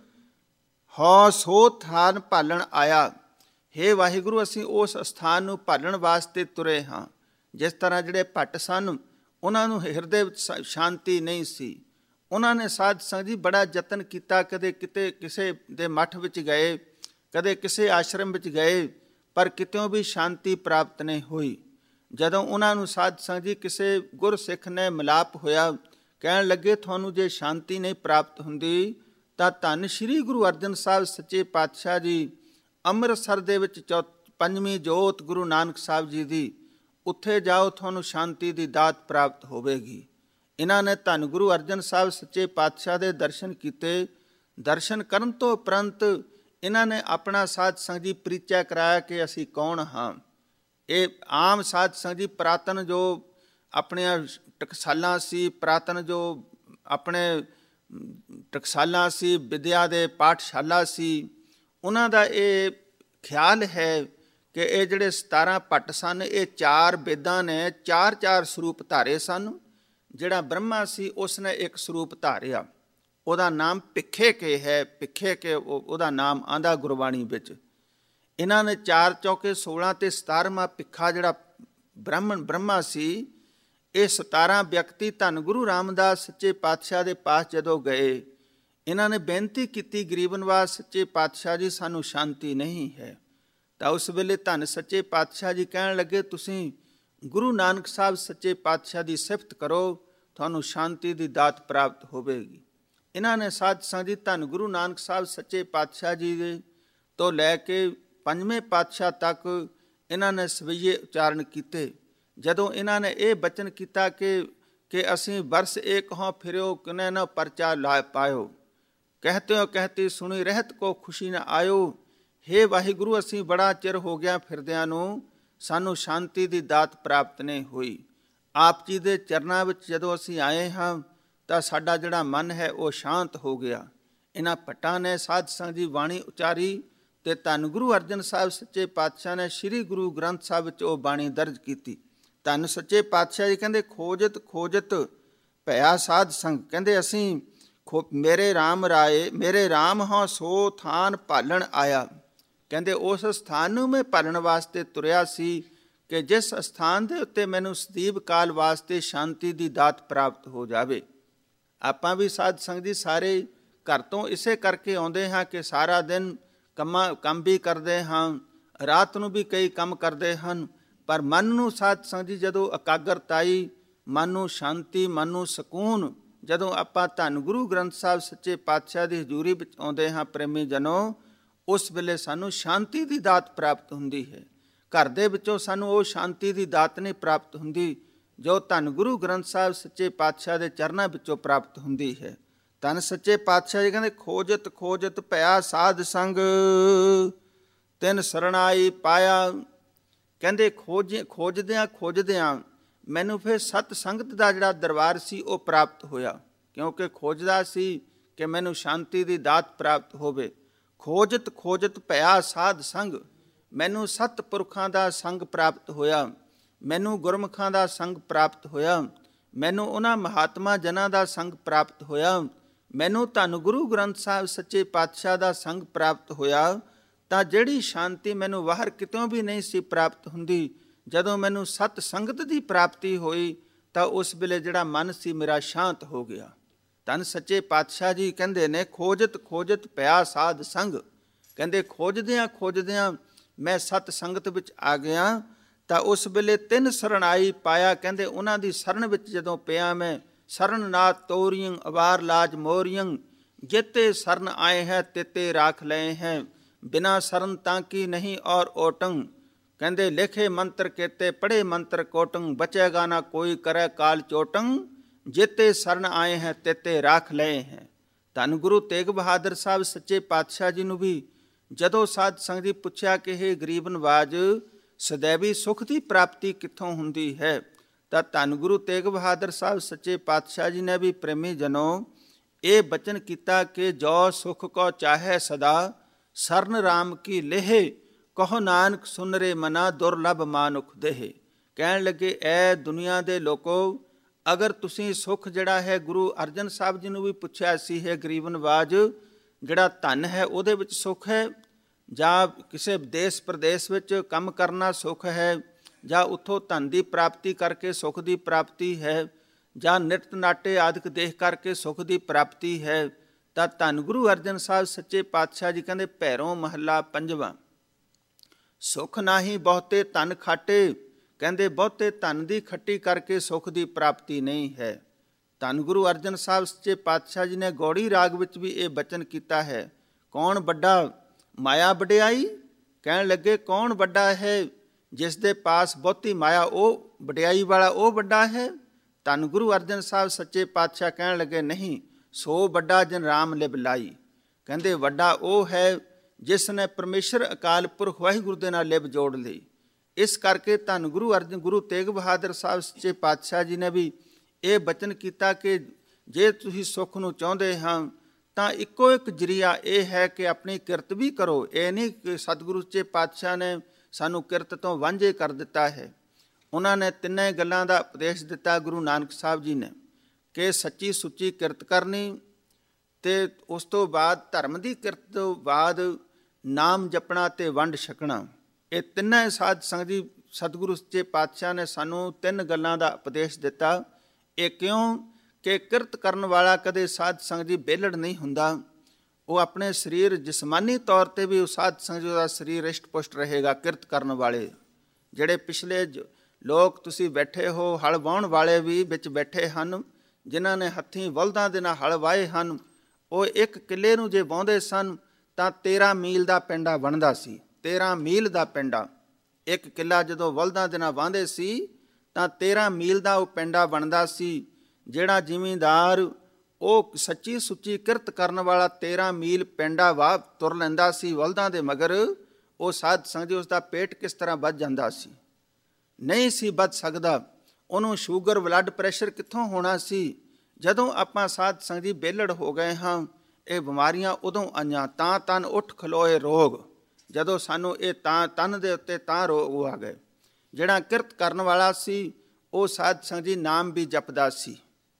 ਹਉ ਸੋ ਥਾਨ ਭਾਲਣ ਆਇਆ। ਹੇ ਵਾਹਿਗੁਰੂ, ਅਸੀਂ ਉਸ ਸਥਾਨ ਨੂੰ ਭਾਲਣ ਵਾਸਤੇ ਤੁਰੇ ਹਾਂ। ਜਿਸ ਤਰ੍ਹਾਂ ਜਿਹੜੇ ਭੱਟ ਸਨ, ਉਹਨਾਂ ਨੂੰ ਹਿਰਦੇ ਵਿੱਚ ਸ਼ਾਂਤੀ ਨਹੀਂ ਸੀ। ਉਹਨਾਂ ਨੇ ਸਾਧ ਸੰਗਤ ਜੀ ਬੜਾ ਯਤਨ ਕੀਤਾ, ਕਦੇ ਕਿਤੇ ਕਿਸੇ ਦੇ ਮੱਠ ਵਿੱਚ ਗਏ, ਕਦੇ ਕਿਸੇ ਆਸ਼ਰਮ ਵਿੱਚ ਗਏ, ਪਰ ਕਿਤਿਓਂ ਵੀ ਸ਼ਾਂਤੀ ਪ੍ਰਾਪਤ ਨਹੀਂ ਹੋਈ। ਜਦੋਂ ਉਹਨਾਂ ਨੂੰ ਸਾਧ ਸੰਗਤ ਜੀ ਕਿਸੇ ਗੁਰਸਿੱਖ ਨੇ ਮਿਲਾਪ ਹੋਇਆ, ਕਹਿਣ ਲੱਗੇ ਤੁਹਾਨੂੰ ਜੇ ਸ਼ਾਂਤੀ ਨਹੀਂ ਪ੍ਰਾਪਤ ਹੁੰਦੀ ਤਾਂ ਧੰਨ ਸ਼੍ਰੀ ਗੁਰੂ ਅਰਜਨ ਸਾਹਿਬ ਸੱਚੇ ਪਾਤਸ਼ਾਹ ਜੀ ਅੰਮ੍ਰਿਤਸਰ ਦੇ ਵਿੱਚ ਚੌ ਪੰਜਵੀਂ ਜੋਤ ਗੁਰੂ ਨਾਨਕ ਸਾਹਿਬ ਜੀ ਦੀ, ਉੱਥੇ ਜਾਓ ਤੁਹਾਨੂੰ ਸ਼ਾਂਤੀ ਦੀ ਦਾਤ ਪ੍ਰਾਪਤ ਹੋਵੇਗੀ। ਇਹਨਾਂ ਨੇ ਧੰਨ ਗੁਰੂ ਅਰਜਨ ਸਾਹਿਬ ਸੱਚੇ ਪਾਤਸ਼ਾਹ ਦੇ ਦਰਸ਼ਨ ਕੀਤੇ। ਦਰਸ਼ਨ ਕਰਨ ਤੋਂ ਉਪਰੰਤ ਇਹਨਾਂ ਨੇ ਆਪਣਾ ਸਾਧ ਸੰਗਤ ਜੀ ਪਰਿਚੈ ਕਰਾਇਆ ਕਿ ਅਸੀਂ ਕੌਣ ਹਾਂ। ਇਹ ਆਮ ਸਾਧ ਸੰਗਤ ਜੀ ਪੁਰਾਤਨ ਜੋ ਆਪਣੀਆਂ ਟਕਸਾਲਾਂ ਸੀ, ਪੁਰਾਤਨ ਜੋ ਆਪਣੇ ਟਕਸਾਲਾਂ ਸੀ, ਵਿਦਿਆ ਦੇ ਪਾਠਸ਼ਾਲਾ ਸੀ, ਉਹਨਾਂ ਦਾ ਇਹ ਖਿਆਲ ਹੈ ਕਿ ਇਹ ਜਿਹੜੇ ਸਤਾਰਾਂ ਭੱਟ ਸਨ, ਇਹ ਚਾਰ ਵੇਦਾਂ ਨੇ ਚਾਰ ਚਾਰ ਸਰੂਪ ਧਾਰੇ ਸਨ। ਜਿਹੜਾ ਬ੍ਰਹਮਾ ਸੀ ਉਸਨੇ ਇੱਕ ਸਰੂਪ ਧਾਰਿਆ, ਉਹਦਾ ਨਾਮ ਭਿੱਖੇ ਕੇ ਹੈ। ਭਿੱਖੇ ਕੇ ਉਹਦਾ ਨਾਮ ਆਂਦਾ ਗੁਰਬਾਣੀ ਵਿੱਚ। ਇਹਨਾਂ ਨੇ ਚਾਰ ਚੌਕੇ ਸੋਲਾਂ ਤੇ ਸਤਾਰਵਾਂ ਭਿੱਖਾ ਜਿਹੜਾ ਬ੍ਰਾਹਮਣ ਬ੍ਰਹਮਾ ਸੀ, ਇਹ ਸਤਾਰਾਂ ਵਿਅਕਤੀ ਧੰਨ ਗੁਰੂ ਰਾਮਦਾਸ ਸੱਚੇ ਪਾਤਸ਼ਾਹ ਦੇ ਪਾਸ ਜਦੋਂ ਗਏ, ਇਹਨਾਂ ਨੇ ਬੇਨਤੀ ਕੀਤੀ, ਗਰੀਬ ਨਿਵਾਜ ਸੱਚੇ ਪਾਤਸ਼ਾਹ ਜੀ ਸਾਨੂੰ ਸ਼ਾਂਤੀ ਨਹੀਂ ਹੈ। ਤਾਂ ਉਸ ਵੇਲੇ ਧੰਨ ਸੱਚੇ ਪਾਤਸ਼ਾਹ ਜੀ ਕਹਿਣ ਲੱਗੇ, ਤੁਸੀਂ ਗੁਰੂ ਨਾਨਕ ਸਾਹਿਬ ਸੱਚੇ ਪਾਤਸ਼ਾਹ ਦੀ ਸਿਫਤ ਕਰੋ, ਤੁਹਾਨੂੰ ਸ਼ਾਂਤੀ ਦੀ ਦਾਤ ਪ੍ਰਾਪਤ ਹੋਵੇਗੀ। ਇਹਨਾਂ ਨੇ ਸਾਧ ਸੰਗਤ ਜੀ ਧੰਨ ਗੁਰੂ ਨਾਨਕ ਸਾਹਿਬ ਸੱਚੇ ਪਾਤਸ਼ਾਹ ਜੀ ਦੇ ਤੋਂ ਲੈ ਕੇ ਪੰਜਵੇਂ ਪਾਤਸ਼ਾਹ ਤੱਕ ਇਹਨਾਂ ਨੇ ਸਵਈਏ ਉਚਾਰਨ ਕੀਤੇ। ਜਦੋਂ ਇਹਨਾਂ ਨੇ ਇਹ ਬਚਨ ਕੀਤਾ ਕਿ ਕਿ ਅਸੀਂ ਵਰਸ ਏਕ ਹੋਂ ਫਿਰਿਓ, ਕਿਨੇ ਨਾ ਪਰਚਾ ਲਾ ਪਾਇਓ, ਕਹਤੇ ਹੋ ਕਹਤੀ ਸੁਣੀ ਰਹਿਤ ਕੋ ਖੁਸ਼ੀ ਨਾ ਆਇਓ। ਹੇ ਵਾਹਿਗੁਰੂ, ਅਸੀਂ ਬੜਾ ਚਿਰ ਹੋ ਗਿਆ ਫਿਰਦਿਆਂ ਨੂੰ, ਸਾਨੂੰ ਸ਼ਾਂਤੀ ਦੀ ਦਾਤ ਪ੍ਰਾਪਤ ਨਹੀਂ ਹੋਈ। ਆਪ ਜੀ ਦੇ ਚਰਨਾਂ ਵਿੱਚ ਜਦੋਂ ਅਸੀਂ ਆਏ ਹਾਂ ਤਾਂ ਸਾਡਾ ਜਿਹੜਾ ਮਨ ਹੈ ਉਹ ਸ਼ਾਂਤ ਹੋ ਗਿਆ। ਇਹਨਾਂ ਭੱਟਾਂ ਨੇ ਸਾਧ ਸੰਗਤ ਦੀ ਬਾਣੀ ਉਚਾਰੀ ਤੇ ਧੰਨ ਗੁਰੂ ਅਰਜਨ ਸਾਹਿਬ ਸੱਚੇ ਪਾਤਸ਼ਾਹ ਨੇ ਸ੍ਰੀ ਗੁਰੂ ਗ੍ਰੰਥ ਸਾਹਿਬ ਵਿੱਚ ਉਹ ਬਾਣੀ ਦਰਜ ਕੀਤੀ। ਧੰਨ ਸੱਚੇ ਪਾਤਸ਼ਾਹ ਜੀ ਕਹਿੰਦੇ, ਖੋਜਤ ਖੋਜਤ ਭਇਆ ਸਾਧ ਸੰਗ। ਕਹਿੰਦੇ ਅਸੀਂ ਖੋ ਮੇਰੇ ਰਾਮ ਰਾਏ ਮੇਰੇ ਰਾਮ ਹਾਂ ਸੋ ਥਾਨ ਭਾਲਣ ਆਇਆ। ਕਹਿੰਦੇ ਉਸ ਸਥਾਨ ਨੂੰ ਮੈਂ ਭਾਲਣ ਵਾਸਤੇ ਤੁਰਿਆ ਸੀ ਕਿ ਜਿਸ ਸਥਾਨ ਦੇ ਉੱਤੇ ਮੈਨੂੰ ਸਦੀਵ ਕਾਲ ਵਾਸਤੇ ਸ਼ਾਂਤੀ ਦੀ ਦਾਤ ਪ੍ਰਾਪਤ ਹੋ ਜਾਵੇ। ਆਪਾਂ ਵੀ ਸਾਧ ਸੰਗਤ ਜੀ ਸਾਰੇ ਘਰ ਤੋਂ ਇਸੇ ਕਰਕੇ ਆਉਂਦੇ ਹਾਂ ਕਿ ਸਾਰਾ ਦਿਨ ਕੰਮਾਂ ਕੰਮ ਵੀ ਕਰਦੇ ਹਾਂ, ਰਾਤ ਨੂੰ ਵੀ ਕਈ ਕੰਮ ਕਰਦੇ ਹਨ, ਪਰ ਮਨ ਨੂੰ ਸਾਧ ਸੰਗਤ ਜੀ ਜਦੋਂ ਇਕਾਗਰਤਾਈ, ਮਨ ਨੂੰ ਸ਼ਾਂਤੀ, ਮਨ ਨੂੰ ਸਕੂਨ, ਜਦੋਂ ਆਪਾਂ ਧੰਨ ਗੁਰੂ ਗ੍ਰੰਥ ਸਾਹਿਬ ਸੱਚੇ ਪਾਤਸ਼ਾਹ ਦੀ ਹਜ਼ੂਰੀ ਵਿੱਚ ਆਉਂਦੇ ਹਾਂ ਪ੍ਰੇਮੀ ਜਨੋ, ਉਸ ਵੇਲੇ ਸਾਨੂੰ ਸ਼ਾਂਤੀ ਦੀ ਦਾਤ ਪ੍ਰਾਪਤ ਹੁੰਦੀ ਹੈ। ਘਰ ਦੇ ਵਿੱਚੋਂ ਸਾਨੂੰ ਉਹ ਸ਼ਾਂਤੀ ਦੀ ਦਾਤ ਨਹੀਂ ਪ੍ਰਾਪਤ ਹੁੰਦੀ ਜੋ ਧੰਨ ਗੁਰੂ ਗ੍ਰੰਥ ਸਾਹਿਬ ਸੱਚੇ ਪਾਤਸ਼ਾਹ ਦੇ ਚਰਨਾਂ ਵਿੱਚੋਂ ਪ੍ਰਾਪਤ ਹੁੰਦੀ ਹੈ। ਧੰਨ ਸੱਚੇ ਪਾਤਸ਼ਾਹ ਜੀ ਕਹਿੰਦੇ, ਖੋਜਤ ਖੋਜਤ ਭਇਆ ਸਾਧ ਸੰਗ, ਤਿਨ ਸਰਣਾਈ ਪਾਇਆ। ਕਹਿੰਦੇ ਖੋਜ ਖੋਜਦਿਆਂ ਖੋਜਦਿਆਂ ਮੈਨੂੰ ਫਿਰ ਸਤ ਸੰਗਤ ਦਾ ਜਿਹੜਾ ਦਰਬਾਰ ਸੀ ਉਹ ਪ੍ਰਾਪਤ ਹੋਇਆ, ਕਿਉਂਕਿ ਖੋਜਦਾ ਸੀ ਕਿ ਮੈਨੂੰ ਸ਼ਾਂਤੀ ਦੀ ਦਾਤ ਪ੍ਰਾਪਤ ਹੋਵੇ। ਖੋਜਤ ਖੋਜਤ ਭਇਆ ਸਾਧ ਸੰਗ, ਮੈਨੂੰ ਸਤ ਪੁਰਖਾਂ ਦਾ ਸੰਗ ਪ੍ਰਾਪਤ ਹੋਇਆ, ਮੈਨੂੰ ਗੁਰਮੁਖਾਂ ਦਾ ਸੰਗ ਪ੍ਰਾਪਤ ਹੋਇਆ, ਮੈਨੂੰ ਉਹਨਾਂ ਮਹਾਤਮਾ ਜਨਾਂ ਦਾ ਸੰਗ ਪ੍ਰਾਪਤ ਹੋਇਆ, ਮੈਨੂੰ ਧੰਨ ਗੁਰੂ ਗ੍ਰੰਥ ਸਾਹਿਬ ਸੱਚੇ ਪਾਤਸ਼ਾਹ ਦਾ ਸੰਗ ਪ੍ਰਾਪਤ ਹੋਇਆ। ਤਾਂ ਜਿਹੜੀ ਸ਼ਾਂਤੀ ਮੈਨੂੰ ਬਾਹਰ ਕਿਤੋਂ ਵੀ ਨਹੀਂ ਸੀ ਪ੍ਰਾਪਤ ਹੁੰਦੀ, ਜਦੋਂ ਮੈਨੂੰ ਸਤ ਸੰਗਤ ਦੀ ਪ੍ਰਾਪਤੀ ਹੋਈ ਤਾਂ ਉਸ ਵੇਲੇ ਜਿਹੜਾ ਮਨ ਸੀ ਮੇਰਾ ਸ਼ਾਂਤ ਹੋ ਗਿਆ। ਧੰਨ ਸੱਚੇ ਪਾਤਸ਼ਾਹ ਜੀ ਕਹਿੰਦੇ ਨੇ, ਖੋਜਤ ਖੋਜਤ ਭਇਆ ਸਾਧ ਸੰਗ। ਕਹਿੰਦੇ ਖੋਜਦਿਆਂ ਖੋਜਦਿਆਂ ਮੈਂ ਸਤ ਸੰਗਤ ਵਿੱਚ ਆ ਗਿਆ ਤਾਂ ਉਸ ਵੇਲੇ ਤਿੰਨ ਸਰਣਾਈ ਪਾਇਆ। ਕਹਿੰਦੇ ਉਹਨਾਂ ਦੀ ਸ਼ਰਨ ਵਿੱਚ ਜਦੋਂ ਪਿਆ ਮੈਂ, ਸ਼ਰਨ ਨਾਥ ਤੋਰੀਅੰ ਅਵਾਰ ਲਾਜ ਮੋਰੀਅੰ, ਜਿਤੇ ਸ਼ਰਨ ਆਏ ਹੈ ਤਿਤੇ ਰਾਖ ਲਏ ਹੈ, ਬਿਨਾ ਸ਼ਰਨ ਤਾਂ ਕੀ ਨਹੀਂ ਔਰ ਓਟੰ। ਕਹਿੰਦੇ ਲਿਖੇ ਮੰਤਰ ਕੇਤੇ ਪੜ੍ਹੇ ਮੰਤਰ ਕੋਟੰ, ਬਚੇਗਾ ਨਾ ਕੋਈ ਕਰੇ ਕਾਲ ਚੋਟੰ, ਜਿਤੇ ਸ਼ਰਨ ਆਏ ਹੈ ਤਿਤੇ ਰਾਖ ਲਏ ਹੈ। ਧੰਨ ਗੁਰੂ ਤੇਗ ਬਹਾਦਰ ਸਾਹਿਬ ਸੱਚੇ ਪਾਤਸ਼ਾਹ ਜੀ ਨੂੰ ਵੀ ਜਦੋਂ ਸਾਧ ਸੰਗਤ ਜੀ ਪੁੱਛਿਆ ਕਿ ਇਹ ਗਰੀਬ ਨਵਾਜ ਸदैवी ਸੁਖ ਦੀ ਪ੍ਰਾਪਤੀ ਕਿੱਥੋਂ ਹੁੰਦੀ ਹੈ, ਤਾਂ ਧੰਨ ਗੁਰੂ ਤੇਗ ਬਹਾਦਰ ਸਾਹਿਬ ਸੱਚੇ ਪਾਤਸ਼ਾਹ ਜੀ ਨੇ ਵੀ ਪ੍ਰੇਮੀ ਜਨੋ ਇਹ ਬਚਨ ਕੀਤਾ ਕਿ ਜੋ ਸੁਖ ਕੋ ਚਾਹੈ ਸਦਾ, ਸਰਨ ਰਾਮ ਕੀ ਲੇਹ, ਕਹੋ ਨਾਨਕ ਸੁਨ ਰੇ ਮਨਾ, ਦੁਰਲਭ ਮਾਨੁਖ ਦੇਹ। ਕਹਿਣ ਲੱਗੇ ਐ ਦੁਨੀਆ ਦੇ ਲੋਕੋ, ਅਗਰ ਤੁਸੀਂ ਸੁਖ ਜਿਹੜਾ ਹੈ, ਗੁਰੂ ਅਰਜਨ ਸਾਹਿਬ ਜੀ ਨੂੰ ਵੀ ਪੁੱਛਿਆ ਸੀ ਹੈ ਗਰੀਬ ਨਵਾਜ, ਜਿਹੜਾ ਧਨ ਹੈ ਉਹਦੇ ਵਿੱਚ ਸੁਖ ਹੈ, ਜਾਂ ਕਿਸੇ ਦੇਸ਼ ਪ੍ਰਦੇਸ਼ ਵਿੱਚ ਕੰਮ ਕਰਨਾ ਸੁਖ ਹੈ, ਜਾਂ ਉੱਥੋਂ ਧਨ ਦੀ ਪ੍ਰਾਪਤੀ ਕਰਕੇ ਸੁਖ ਦੀ ਪ੍ਰਾਪਤੀ ਹੈ, ਜਾਂ ਨਿਰਤ ਨਾਟੇ ਆਦਿਕ ਦੇਖ ਕਰਕੇ ਸੁਖ ਦੀ ਪ੍ਰਾਪਤੀ ਹੈ। ਤਾਂ ਧੰਨ ਗੁਰੂ ਅਰਜਨ ਸਾਹਿਬ ਸੱਚੇ ਪਾਤਸ਼ਾਹ ਜੀ ਕਹਿੰਦੇ ਭੈਰੋਂ ਮਹੱਲਾ ਪੰਜਵਾਂ, ਸੁਖ ਨਾਹੀ ਬਹੁਤੇ ਧਨ ਖਾਟੇ, ਕਹਿੰਦੇ ਬਹੁਤੇ ਧਨ ਦੀ ਖੱਟੀ ਕਰਕੇ ਸੁਖ ਦੀ ਪ੍ਰਾਪਤੀ ਨਹੀਂ ਹੈ। ਧੰਨ ਗੁਰੂ ਅਰਜਨ ਸਾਹਿਬ ਸੱਚੇ ਪਾਤਸ਼ਾਹ ਜੀ ਨੇ ਗੌੜੀ ਰਾਗ ਵਿੱਚ ਵੀ ਇਹ ਬਚਨ ਕੀਤਾ ਹੈ। ਕੌਣ ਵੱਡਾ ਮਾਇਆ ਵਡਿਆਈ, ਕਹਿਣ ਲੱਗੇ ਕੌਣ ਵੱਡਾ ਹੈ, ਜਿਸ ਦੇ ਪਾਸ ਬਹੁਤੀ ਮਾਇਆ ਉਹ ਵਡਿਆਈ ਵਾਲਾ ਉਹ ਵੱਡਾ ਹੈ। ਧੰਨ ਗੁਰੂ ਅਰਜਨ ਸਾਹਿਬ ਸੱਚੇ ਪਾਤਸ਼ਾਹ ਕਹਿਣ ਲੱਗੇ ਨਹੀਂ, ਸੋ ਵੱਡਾ ਜਨ ਰਾਮ ਲਿਵ ਲਾਈ, ਕਹਿੰਦੇ ਵੱਡਾ ਉਹ ਹੈ ਜਿਸ ਨੇ ਪਰਮੇਸ਼ਰ ਅਕਾਲ ਪੁਰਖ ਵਾਹਿਗੁਰੂ ਦੇ ਨਾਲ ਲਿਵ ਜੋੜ ਲਈ। ਇਸ ਕਰਕੇ ਧੰਨ ਗੁਰੂ ਅਰਜਨ ਗੁਰੂ ਤੇਗ ਬਹਾਦਰ ਸਾਹਿਬ ਸੱਚੇ ਪਾਤਸ਼ਾਹ ਜੀ ਨੇ ਵੀ ਇਹ ਬਚਨ ਕੀਤਾ ਕਿ ਜੇ ਤੁਸੀਂ ਸੁੱਖ ਨੂੰ ਚਾਹੁੰਦੇ ਹਾਂ ਤਾਂ ਇੱਕੋ ਇੱਕ ਜਰੀਆ ਇਹ ਹੈ ਕਿ ਆਪਣੀ ਕਿਰਤ ਵੀ ਕਰੋ। ਇਹ ਨਹੀਂ ਕਿ ਸਤਿਗੁਰੂ ਸੱਚੇ ਪਾਤਸ਼ਾਹ ਨੇ ਸਾਨੂੰ ਕਿਰਤ ਤੋਂ ਵਾਂਝੇ ਕਰ ਦਿੱਤਾ ਹੈ। ਉਹਨਾਂ ਨੇ ਤਿੰਨੇ ਗੱਲਾਂ ਦਾ ਉਪਦੇਸ਼ ਦਿੱਤਾ ਗੁਰੂ ਨਾਨਕ ਸਾਹਿਬ ਜੀ ਨੇ, ਕਿ ਸੱਚੀ ਸੁੱਚੀ ਕਿਰਤ ਕਰਨੀ, ਤੇ ਉਸ ਤੋਂ ਬਾਅਦ ਧਰਮ ਦੀ ਕਿਰਤ ਤੋਂ ਬਾਅਦ ਨਾਮ ਜਪਣਾ ਤੇ ਵੰਡ ਛਕਣਾ। ਇਹ ਤਿੰਨੇ ਸਾਧ ਸੰਗਤ ਜੀ ਸਤਿਗੁਰੂ ਸੱਚੇ ਪਾਤਸ਼ਾਹ ਨੇ ਸਾਨੂੰ ਤਿੰਨ ਗੱਲਾਂ ਦਾ ਉਪਦੇਸ਼ ਦਿੱਤਾ। ਇਹ ਕਿਉਂ ਕਿ ਕਿਰਤ ਕਰਨ ਵਾਲਾ ਕਦੇ ਸਾਧ ਸੰਗਤ ਜੀ ਵਿਹਲੜ ਨਹੀਂ ਹੁੰਦਾ। ਉਹ ਆਪਣੇ ਸਰੀਰ ਜਿਸਮਾਨੀ ਤੌਰ ਤੇ ਵੀ ਉਹ ਸਾਧ ਸੰਗਤ ਜੀ ਦਾ ਸਰੀਰ ਰਿਸ਼ਟ ਪੁਸ਼ਟ ਰਹੇਗਾ। ਕਿਰਤ ਕਰਨ ਵਾਲੇ ਜਿਹੜੇ ਪਿਛਲੇ ਲੋਕ ਤੁਸੀਂ ਬੈਠੇ ਹੋ, ਹਲ ਵਾਹੁਣ ਵਾਲੇ ਵੀ ਵਿੱਚ ਬੈਠੇ ਹਨ, ਜਿਨ੍ਹਾਂ ਨੇ ਹੱਥੀਂ ਬਲਦਾਂ ਦੇ ਨਾਲ ਹਲ ਵਾਹੇ ਹਨ। ਉਹ ਇੱਕ ਕਿੱਲੇ ਨੂੰ ਜੇ ਵਾਹੁੰਦੇ ਸਨ ਤਾਂ ਤੇਰ੍ਹਾਂ ਮੀਲ ਦਾ ਪਿੰਡਾ ਬਣਦਾ ਸੀ। ਤੇਰ੍ਹਾਂ ਮੀਲ ਦਾ ਪਿੰਡਾ, ਇੱਕ ਕਿੱਲਾ ਜਦੋਂ ਬਲਦਾਂ ਦੇ ਨਾਲ ਵਾਹੁੰਦੇ ਸੀ ਤਾਂ ਤੇਰ੍ਹਾਂ ਮੀਲ ਦਾ ਉਹ ਪਿੰਡਾ ਬਣਦਾ ਸੀ। ਜਿਹੜਾ ਜ਼ਿਮੀਂਦਾਰ ਉਹ ਸੱਚੀ ਸੁੱਚੀ ਕਿਰਤ ਕਰਨ ਵਾਲਾ ਤੇਰ੍ਹਾਂ ਮੀਲ ਪਿੰਡਾ ਵਾਹ ਤੁਰ ਲੈਂਦਾ ਸੀ ਬਲਦਾਂ ਦੇ ਮਗਰ, ਉਹ ਸਾਧ ਸੰਗਤ ਜੀ ਉਸ ਦਾ ਪੇਟ ਕਿਸ ਤਰ੍ਹਾਂ ਵੱਧ ਜਾਂਦਾ ਸੀ, ਨਹੀਂ ਸੀ ਵੱਧ ਸਕਦਾ। ਉਹਨੂੰ ਸ਼ੂਗਰ ਬਲੱਡ ਪ੍ਰੈਸ਼ਰ ਕਿੱਥੋਂ ਹੋਣਾ ਸੀ। ਜਦੋਂ ਆਪਾਂ ਸਾਧ ਸੰਗਤ ਜੀ ਵਿਹਲੜ ਹੋ ਗਏ ਹਾਂ, ਇਹ ਬਿਮਾਰੀਆਂ ਉਦੋਂ ਆਈਆਂ। ਤਾਂ ਤਨ ਉੱਠ ਖਲੋਏ ਰੋਗ, ਜਦੋਂ ਸਾਨੂੰ ਇਹ ਤਾਂ ਤਨ ਦੇ ਉੱਤੇ ਤਾਂ ਰੋਗ ਆ ਗਏ। ਜਿਹੜਾ ਕਿਰਤ ਕਰਨ ਵਾਲਾ ਸੀ ਉਹ ਸਾਧ ਸੰਗਤ ਜੀ ਨਾਮ ਵੀ ਜਪਦਾ ਸੀ।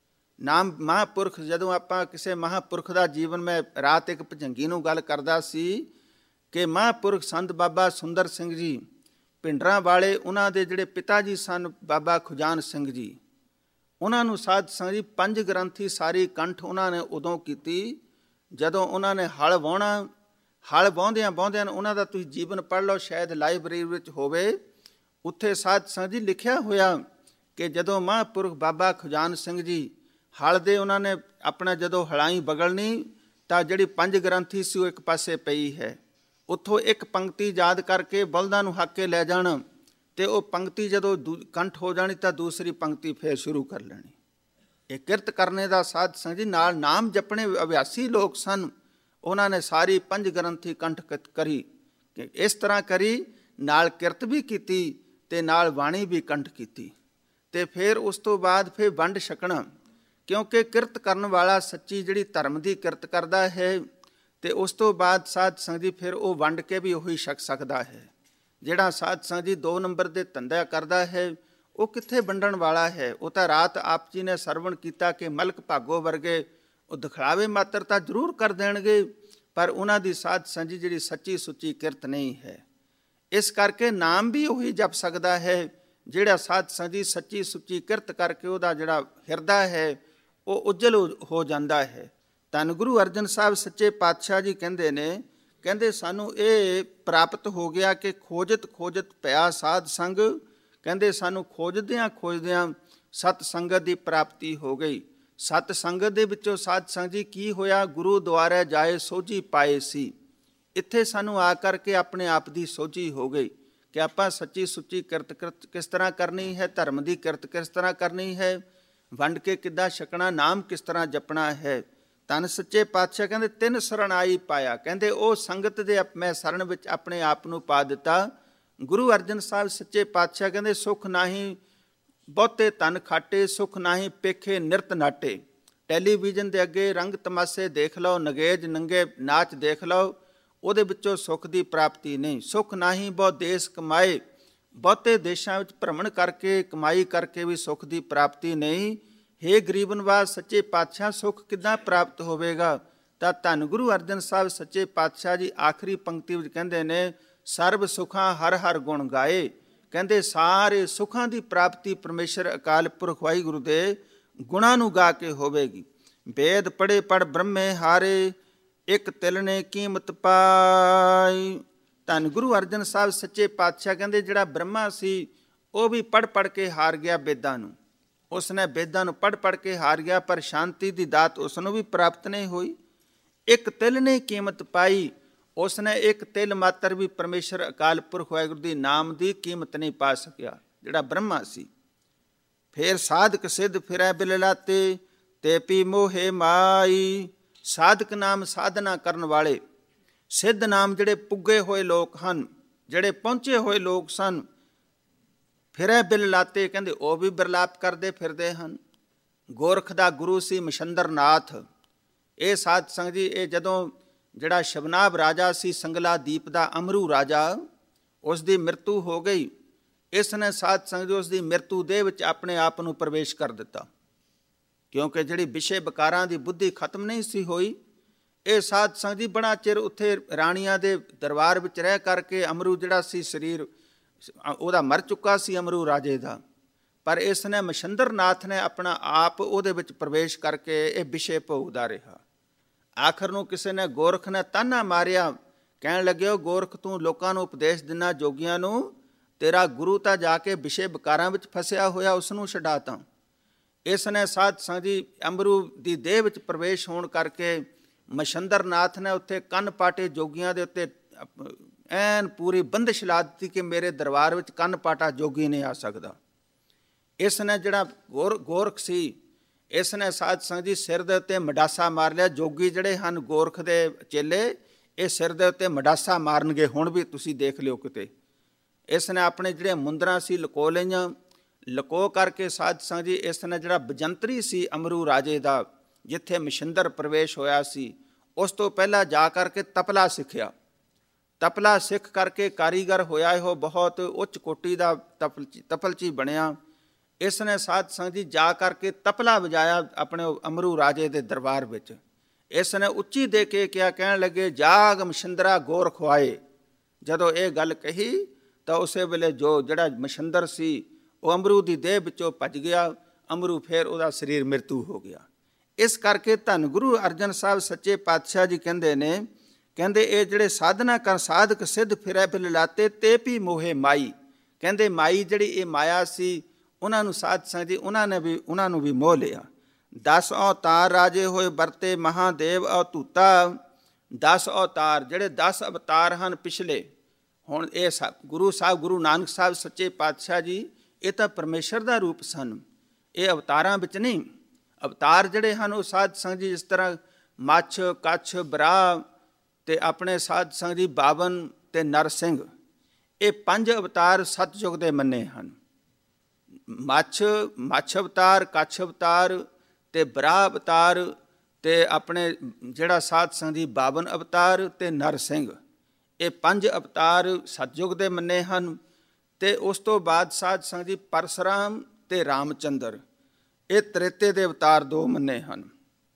ਨਾਮ ਮਹਾਂਪੁਰਖ, ਜਦੋਂ ਆਪਾਂ ਕਿਸੇ ਮਹਾਂਪੁਰਖ ਦਾ ਜੀਵਨ, ਮੈਂ ਰਾਤ ਇੱਕ ਭਜੰਗੀ ਨੂੰ ਗੱਲ ਕਰਦਾ ਸੀ ਕਿ ਮਹਾਂਪੁਰਖ ਸੰਤ ਬਾਬਾ ਸੁੰਦਰ ਸਿੰਘ ਜੀ ਭਿੰਡਰਾਂ ਵਾਲੇ, ਉਹਨਾਂ ਦੇ ਜਿਹੜੇ ਪਿਤਾ ਜੀ ਸਨ ਬਾਬਾ ਖੁਜਾਨ ਸਿੰਘ ਜੀ, ਉਹਨਾਂ ਨੂੰ ਸਾਧ ਸੰਗਤ ਜੀ ਪੰਜ ਗ੍ਰੰਥੀ ਸਾਰੀ ਕੰਠ ਉਹਨਾਂ ਨੇ ਉਦੋਂ ਕੀਤੀ ਜਦੋਂ ਉਹਨਾਂ ਨੇ ਹਲ ਵਾਹੁਣਾ। ਹਲ ਵਾਹੁੰਦਿਆਂ ਵਾਹੁੰਦਿਆਂ ਉਹਨਾਂ ਦਾ ਤੁਸੀਂ ਜੀਵਨ ਪੜ੍ਹ ਲਓ, ਸ਼ਾਇਦ ਲਾਇਬ੍ਰੇਰੀ ਵਿੱਚ ਹੋਵੇ। ਉੱਥੇ ਸਾਧ ਸੰਗਤ ਜੀ ਲਿਖਿਆ ਹੋਇਆ ਕਿ ਜਦੋਂ ਮਹਾਂਪੁਰਖ ਬਾਬਾ ਖੁਜਾਨ ਸਿੰਘ ਜੀ ਹਲ ਦੇ, ਉਹਨਾਂ ਨੇ ਆਪਣਾ ਜਦੋਂ ਹਲਾਈ ਬਗਲਣੀ ਤਾਂ ਜਿਹੜੀ ਪੰਜ ਗ੍ਰੰਥੀ ਸੀ ਉਹ ਇੱਕ ਪਾਸੇ ਪਈ ਹੈ। ਉੱਥੋਂ ਇੱਕ ਪੰਕਤੀ ਯਾਦ ਕਰਕੇ ਬਲਦਾਂ ਨੂੰ ਹੱਕ ਕੇ ਲੈ ਜਾਣਾ, ਤੇ ਉਹ ਪੰਕਤੀ ਜਦੋਂ ਕੰਠ ਹੋ ਜਾਣੀ ਤਾਂ ਦੂਸਰੀ ਪੰਕਤੀ ਫੇਰ ਸ਼ੁਰੂ ਕਰ ਲੈਣੀ। ਇਹ ਕਿਰਤ ਕਰਨੇ ਦਾ ਸਾਧ ਸੰਗਤ ਜੀ ਨਾਲ ਨਾਮ ਜਪਣੇ ਅਭਿਆਸੀ ਲੋਕ ਸਨ। ਉਹਨਾਂ ਨੇ ਸਾਰੀ ਪੰਜ ਗ੍ਰੰਥੀ ਕੰਠ ਕਰੀ, ਇਸ ਤਰ੍ਹਾਂ ਕਰੀ, ਨਾਲ ਕਿਰਤ ਵੀ ਕੀਤੀ ਤੇ ਨਾਲ ਬਾਣੀ ਵੀ ਕੰਠ ਕੀਤੀ। ਤੇ ਫਿਰ ਉਸ ਤੋਂ ਬਾਅਦ ਫਿਰ ਵੰਡ ਛਕਣਾ, ਕਿਉਂਕਿ ਕਿਰਤ ਕਰਨ ਵਾਲਾ ਸੱਚੀ ਜਿਹੜੀ ਧਰਮ ਦੀ ਕਿਰਤ ਕਰਦਾ ਹੈ ਤੇ ਉਸ ਤੋਂ ਬਾਅਦ ਸਾਧ ਸੰਗਤ ਜੀ ਫਿਰ ਉਹ ਵੰਡ ਕੇ ਵੀ ਉਹੀ ਛਕ ਸਕਦਾ ਹੈ। ਜਿਹੜਾ ਸਾਧ ਸੰਗਤ ਜੀ ਦੋ ਨੰਬਰ ਦੇ ਧੰਦਾ ਕਰਦਾ ਹੈ ਉਹ ਕਿੱਥੇ ਵੰਡਣ ਵਾਲਾ ਹੈ। ਉਹ ਤਾਂ ਰਾਤ ਆਪ ਜੀ ਨੇ ਸਰਵਣ ਕੀਤਾ ਕਿ ਮਲਕ ਭਾਗੋ ਵਰਗੇ ਉਹ ਦਿਖਾਵੇ ਮਾਤਰ ਤਾਂ ਜ਼ਰੂਰ ਕਰ ਦੇਣਗੇ, ਪਰ ਉਹਨਾਂ ਦੀ ਸਾਧ ਸੰਗਤ ਜੀ ਜਿਹੜੀ ਸੱਚੀ ਸੁੱਚੀ ਕਿਰਤ ਨਹੀਂ ਹੈ। ਇਸ ਕਰਕੇ ਨਾਮ ਵੀ ਉਹੀ ਜਪ ਸਕਦਾ ਹੈ ਜਿਹੜਾ ਸਾਧ ਸੰਗਤ ਜੀ ਸੱਚੀ ਸੁੱਚੀ ਕਿਰਤ ਕਰਕੇ ਉਹਦਾ ਜਿਹੜਾ ਹਿਰਦਾ ਹੈ ਉਹ ਉਜਲ ਹੋ ਜਾਂਦਾ ਹੈ। ਧੰਨ ਗੁਰੂ ਅਰਜਨ ਸਾਹਿਬ ਸੱਚੇ ਪਾਤਸ਼ਾਹ ਜੀ ਕਹਿੰਦੇ ਨੇ, ਕਹਿੰਦੇ ਸਾਨੂੰ ਇਹ ਪ੍ਰਾਪਤ ਹੋ ਗਿਆ ਕਿ ਖੋਜਤ ਖੋਜਤ ਪਿਆ ਸਾਧ ਸੰਗ, ਕਹਿੰਦੇ ਸਾਨੂੰ ਖੋਜਦਿਆਂ ਖੋਜਦਿਆਂ ਸਤ ਸੰਗਤ ਦੀ ਪ੍ਰਾਪਤੀ ਹੋ ਗਈ। ਸਤ ਸੰਗਤ ਦੇ ਵਿੱਚੋਂ ਸਾਧ ਸੰਗਤ ਜੀ ਕੀ ਹੋਇਆ, ਗੁਰੂ ਦੁਆਰੇ ਜਾਏ ਸੋਝੀ ਪਾਏ ਸੀ। ਇੱਥੇ ਸਾਨੂੰ ਆ ਕਰਕੇ ਆਪਣੇ ਆਪ ਦੀ ਸੋਝੀ ਹੋ ਗਈ ਕਿ ਆਪਾਂ ਸੱਚੀ ਸੁੱਚੀ ਕਿਰਤ ਕਿਰਤ ਕਿਸ ਤਰ੍ਹਾਂ ਕਰਨੀ ਹੈ, ਧਰਮ ਦੀ ਕਿਰਤ ਕਿਸ ਤਰ੍ਹਾਂ ਕਰਨੀ ਹੈ, ਵੰਡ ਕੇ ਕਿੱਦਾਂ ਛਕਣਾ, ਨਾਮ ਕਿਸ ਤਰ੍ਹਾਂ ਜਪਣਾ ਹੈ। ਧੰਨ ਸੱਚੇ ਪਾਤਸ਼ਾਹ ਕਹਿੰਦੇ ਤਿੰਨ ਸਰਣ ਆਈ ਪਾਇਆ, ਕਹਿੰਦੇ ਉਹ ਸੰਗਤ ਦੇ ਮੈਂ ਸਰਣ ਵਿੱਚ ਆਪਣੇ ਆਪ ਨੂੰ ਪਾ ਦਿੱਤਾ। ਗੁਰੂ ਅਰਜਨ ਸਾਹਿਬ ਸੱਚੇ ਪਾਤਸ਼ਾਹ ਕਹਿੰਦੇ ਸੁਖ ਨਾਹੀ ਬਹੁਤੇ ਧਨ ਖਾਟੇ, ਸੁਖ ਨਾਹੀ ਪੇਖੇ ਨਿਰਤ ਨਾਟੇ। ਟੈਲੀਵਿਜ਼ਨ ਦੇ ਅੱਗੇ ਰੰਗ ਤਮਾਸ਼ੇ ਦੇਖ ਲਓ, ਨਗੇਜ ਨੰਗੇ ਨਾਚ ਦੇਖ ਲਓ, ਉਹਦੇ ਵਿੱਚੋਂ ਸੁੱਖ ਦੀ ਪ੍ਰਾਪਤੀ ਨਹੀਂ। ਸੁੱਖ ਨਾਹੀ ਬਹੁ ਦੇਸ਼ ਕਮਾਏ, ਬਹੁਤੇ ਦੇਸ਼ਾਂ ਵਿੱਚ ਭ੍ਰਮਣ ਕਰਕੇ ਕਮਾਈ ਕਰਕੇ ਵੀ ਸੁੱਖ ਦੀ ਪ੍ਰਾਪਤੀ ਨਹੀਂ। ਹੇ ਗਰੀਬ ਨਿਵਾਜ ਸੱਚੇ ਪਾਤਸ਼ਾਹ, ਸੁੱਖ ਕਿੱਦਾਂ ਪ੍ਰਾਪਤ ਹੋਵੇਗਾ? ਤਾਂ ਧੰਨ ਗੁਰੂ ਅਰਜਨ ਸਾਹਿਬ ਸੱਚੇ ਪਾਤਸ਼ਾਹ ਜੀ ਆਖਰੀ ਪੰਕਤੀ ਵਿੱਚ ਕਹਿੰਦੇ ਨੇ, ਸਰਬ ਸੁਖਾਂ ਹਰ ਹਰ ਗੁਣ ਗਾਏ। ਕਹਿੰਦੇ ਸਾਰੇ ਸੁੱਖਾਂ ਦੀ ਪ੍ਰਾਪਤੀ ਪਰਮੇਸ਼ਰ ਅਕਾਲ ਪੁਰਖ ਵਾਹਿਗੁਰੂ ਦੇ ਗੁਣਾਂ ਨੂੰ ਗਾ ਕੇ ਹੋਵੇਗੀ। ਵੇਦ ਪੜ੍ਹੇ ਪੜ੍ਹ ਬ੍ਰਹਮੇ ਹਾਰੇ, ਇੱਕ ਤਿਲ ਨੇ ਕੀਮਤ ਪਾਈ। ਧੰਨ ਗੁਰੂ ਅਰਜਨ ਸਾਹਿਬ ਸੱਚੇ ਪਾਤਸ਼ਾਹ ਕਹਿੰਦੇ ਜਿਹੜਾ ਬ੍ਰਹਮਾ ਸੀ ਉਹ ਵੀ ਪੜ੍ਹ ਪੜ੍ਹ ਕੇ ਹਾਰ ਗਿਆ ਵੇਦਾਂ ਨੂੰ। ਉਸਨੇ ਵੇਦਾਂ ਨੂੰ ਪੜ੍ਹ ਪੜ੍ਹ ਕੇ ਹਾਰ ਗਿਆ, ਪਰ ਸ਼ਾਂਤੀ ਦੀ ਦਾਤ ਉਸ ਨੂੰ ਵੀ ਪ੍ਰਾਪਤ ਨਹੀਂ ਹੋਈ। ਇੱਕ ਤਿਲ ਨੇ ਕੀਮਤ ਪਾਈ, ਉਸਨੇ ਇੱਕ ਤਿਲ ਮਾਤਰ ਵੀ ਪਰਮੇਸ਼ਰ ਅਕਾਲ ਪੁਰਖ ਵਾਹਿਗੁਰੂ ਦੀ ਨਾਮ ਦੀ ਕੀਮਤ ਨਹੀਂ ਪਾ ਸਕਿਆ ਜਿਹੜਾ ਬ੍ਰਹਮਾ ਸੀ। ਫਿਰ ਸਾਧਕ ਸਿੱਧ ਫਿਰੈ ਬਿਲ ਲਾਤੇ, ਤੇ ਪੀ ਮੋਹੇ ਮਾਈ। ਸਾਧਕ ਨਾਮ ਸਾਧਨਾ ਕਰਨ ਵਾਲੇ, ਸਿੱਧ ਨਾਮ ਜਿਹੜੇ ਪੁੱਗੇ ਹੋਏ ਲੋਕ ਹਨ, ਜਿਹੜੇ ਪਹੁੰਚੇ ਹੋਏ ਲੋਕ ਸਨ, ਫਿਰੈ ਬਿਲ ਲਾਤੇ ਕਹਿੰਦੇ ਉਹ ਵੀ ਬਿਰਲਾਪ ਕਰਦੇ ਫਿਰਦੇ ਹਨ। ਗੋਰਖ ਦਾ ਗੁਰੂ ਸੀ ਮਛੰਦਰ ਨਾਥ। ਇਹ ਸਾਧ ਸੰਗਤ ਜੀ, ਇਹ ਜਦੋਂ ਜਿਹੜਾ ਸ਼ਬਨਾਬ ਰਾਜਾ ਸੀ ਸੰਗਲਾ ਦੀਪ ਦਾ ਅਮਰੂ ਰਾਜਾ, ਉਸ ਦੀ ਮ੍ਰਿਤੂ ਹੋ ਗਈ। ਇਸ ਨੇ ਸਾਧ ਸੰਗਤ ਜੀ ਉਸ ਦੀ ਮ੍ਰਿਤੂ ਦੇ ਵਿੱਚ ਆਪਣੇ ਆਪ ਨੂੰ ਪ੍ਰਵੇਸ਼ ਕਰ ਦਿੱਤਾ, ਕਿਉਂਕਿ ਜਿਹੜੀ ਵਿਸ਼ੇ ਵਿਕਾਰਾਂ ਦੀ ਬੁੱਧੀ ਖਤਮ ਨਹੀਂ ਸੀ ਹੋਈ। ਇਹ ਸਾਧ ਸੰਗਤ ਜੀ ਬੜਾ ਚਿਰ ਉੱਥੇ ਰਾਣੀਆਂ ਦੇ ਦਰਬਾਰ ਵਿੱਚ ਰਹਿ ਕਰਕੇ ਅਮਰੂ ਜਿਹੜਾ ਸੀ ਸਰੀਰ ਉਹਦਾ ਮਰ ਚੁੱਕਾ ਸੀ ਅਮਰੂ ਰਾਜੇ ਦਾ, ਪਰ ਇਸ ਨੇ ਮਛੰਦਰ ਨਾਥ ਨੇ ਆਪਣਾ ਆਪ ਉਹਦੇ ਵਿੱਚ ਪ੍ਰਵੇਸ਼ ਕਰਕੇ ਇਹ ਵਿਸ਼ੇ ਭੋਗਦਾ ਰਿਹਾ। ਆਖਰ ਨੂੰ ਕਿਸੇ ਨੇ ਗੋਰਖ ਨੇ ਤਾਨਾ ਮਾਰਿਆ, ਕਹਿਣ ਲੱਗਿਆ ਗੋਰਖ ਤੂੰ ਲੋਕਾਂ ਨੂੰ ਉਪਦੇਸ਼ ਦਿੰਦਾ ਜੋਗੀਆਂ ਨੂੰ, ਤੇਰਾ ਗੁਰੂ ਤਾਂ ਜਾ ਕੇ ਵਿਸ਼ੇ ਵਿਕਾਰਾਂ ਵਿੱਚ ਫਸਿਆ ਹੋਇਆ, ਉਸ ਨੂੰ ਛਡਾ ਤਾ। ਇਸ ਨੇ ਸਾਧ ਸੰਗਤ ਜੀ ਅਮਰੂ ਦੀ ਦੇਹ ਵਿੱਚ ਪ੍ਰਵੇਸ਼ ਹੋਣ ਕਰਕੇ ਮਛੰਦਰ ਨਾਥ ਨੇ ਉੱਥੇ ਕੰਨ ਪਾਟੇ ਜੋਗੀਆਂ ਦੇ ਉੱਤੇ ਐਨ ਪੂਰੀ ਬੰਦਿਸ਼ ਲਾ ਦਿੱਤੀ ਕਿ ਮੇਰੇ ਦਰਬਾਰ ਵਿੱਚ ਕੰਨ ਪਾਟਾ ਜੋਗੀ ਨਹੀਂ ਆ ਸਕਦਾ। ਇਸ ਨੇ ਜਿਹੜਾ ਗੋਰ ਗੋਰਖ ਸੀ, ਇਸ ਨੇ ਸਾਧ ਸੰਗਤ ਜੀ ਸਿਰ ਦੇ ਉੱਤੇ ਮਡਾਸਾ ਮਾਰ ਲਿਆ। ਜੋਗੀ ਜਿਹੜੇ ਹਨ ਗੋਰਖ ਦੇ ਚੇਲੇ, ਇਹ ਸਿਰ ਦੇ ਉੱਤੇ ਮਡਾਸਾ ਮਾਰਨਗੇ, ਹੁਣ ਵੀ ਤੁਸੀਂ ਦੇਖ ਲਿਓ ਕਿਤੇ। ਇਸ ਨੇ ਆਪਣੇ ਜਿਹੜੇ ਮੁੰਦਰਾਂ ਸੀ ਲੁਕੋ ਲਈਆਂ। ਲੁਕੋ ਕਰਕੇ ਸਾਧ ਸੰਗਤ ਜੀ ਇਸ ਨੇ ਜਿਹੜਾ ਬਜੰਤਰੀ ਸੀ ਅਮਰੂ ਰਾਜੇ ਦਾ, ਜਿੱਥੇ ਮਛੰਦਰ ਪ੍ਰਵੇਸ਼ ਹੋਇਆ ਸੀ, ਉਸ ਤੋਂ ਪਹਿਲਾਂ ਜਾ ਕਰਕੇ ਤਪਲਾ ਸਿੱਖਿਆ। ਤਪਲਾ ਸਿੱਖ ਕਰਕੇ ਕਾਰੀਗਰ ਹੋਇਆ, ਇਹੋ ਬਹੁਤ ਉੱਚ ਕੋਟੀ ਦਾ ਤਪਲ ਤਪਲਚੀ ਬਣਿਆ। ਇਸ ਨੇ ਸਾਧ ਸੰਗਤ ਜੀ ਜਾ ਕਰਕੇ ਤਪਲਾ ਵਜਾਇਆ ਆਪਣੇ ਅਮਰੂ ਰਾਜੇ ਦੇ ਦਰਬਾਰ ਵਿੱਚ। ਇਸ ਨੇ ਉੱਚੀ ਦੇ ਕੇ ਕਿਹਾ, ਕਹਿਣ ਲੱਗੇ ਜਾਗ ਮਛੰਦਰਾ ਗੋਰਖ ਆਏ। ਜਦੋਂ ਇਹ ਗੱਲ ਕਹੀ ਤਾਂ ਉਸੇ ਵੇਲੇ ਜੋ ਜਿਹੜਾ ਮਛੰਦਰ ਸੀ ਉਹ ਅਮਰੂ ਦੀ ਦੇਹ ਵਿੱਚੋਂ ਭੱਜ ਗਿਆ। ਅਮਰੂ ਫਿਰ ਉਹਦਾ ਸਰੀਰ ਮ੍ਰਿਤੂ ਹੋ ਗਿਆ। ਇਸ ਕਰਕੇ ਧੰਨ ਗੁਰੂ ਅਰਜਨ ਸਾਹਿਬ ਸੱਚੇ ਪਾਤਸ਼ਾਹ ਜੀ ਕਹਿੰਦੇ ਨੇ, ਕਹਿੰਦੇ ਇਹ ਜਿਹੜੇ ਸਾਧਨਾ ਕਰ ਸਾਧਕ ਸਿੱਧ ਫਿਰੈ ਬਿਲ ਲਾਤੇ, ਤੇ ਪੀ ਮੋਹੇ ਮਾਈ। ਕਹਿੰਦੇ ਮਾਈ ਜਿਹੜੀ ਇਹ ਮਾਇਆ ਸੀ, ਉਹਨਾਂ ਨੂੰ ਸਾਧ ਸੰਗਤ ਜੀ ਉਹਨਾਂ ਨੇ ਵੀ ਉਹਨਾਂ ਨੂੰ ਵੀ ਮੋਹ ਲਿਆ। ਦਸ ਅਵਤਾਰ ਰਾਜੇ ਹੋਏ ਵਰਤੇ ਮਹਾਦੇਵ ਅਵਤੂਤਾ। ਦਸ ਅਵਤਾਰ ਜਿਹੜੇ ਦਸ ਅਵਤਾਰ ਹਨ ਪਿਛਲੇ, ਹੁਣ ਇਹ ਗੁਰੂ ਸਾਹਿਬ ਗੁਰੂ ਨਾਨਕ ਸਾਹਿਬ ਸੱਚੇ ਪਾਤਸ਼ਾਹ ਜੀ ਇਹ ਤਾਂ ਪਰਮੇਸ਼ਰ ਦਾ ਰੂਪ ਸਨ, ਇਹ ਅਵਤਾਰਾਂ ਵਿੱਚ ਨਹੀਂ। ਅਵਤਾਰ ਜਿਹੜੇ ਹਨ ਉਹ ਸਾਧ ਸੰਗਤ ਜੀ ਜਿਸ ਤਰ੍ਹਾਂ ਮੱਛ, ਕੱਛ, ਬਰਾ ਤੇ ਆਪਣੇ ਸਾਧ ਸੰਗਤ ਜੀ ਬਾਵਨ ਤੇ ਨਰ ਸਿੰਘ, ਇਹ ਪੰਜ ਅਵਤਾਰ ਸਤਯੁਗ ਦੇ ਮੰਨੇ ਹਨ। ਮੱਛ ਮੱਛ ਅਵਤਾਰ, ਕੱਛ ਅਵਤਾਰ ਤੇ ਬਰਾ ਅਵਤਾਰ ਤੇ ਆਪਣੇ ਜਿਹੜਾ ਸਾਧ ਸੰਗਤ ਜੀ ਬਾਵਨ ਅਵਤਾਰ ਤੇ ਨਰ ਸਿੰਘ, ਇਹ ਪੰਜ ਅਵਤਾਰ ਸਤਯੁਗ ਦੇ ਮੰਨੇ ਹਨ। ਤੇ ਉਸ ਤੋਂ ਬਾਅਦ ਸਾਧ ਸੰਗਤ ਜੀ ਪਰਸਰਾਮ ਤੇ ਰਾਮਚੰਦਰ, ਇਹ ਤ੍ਰੇਤੇ ਦੇ ਅਵਤਾਰ ਦੋ ਮੰਨੇ ਹਨ।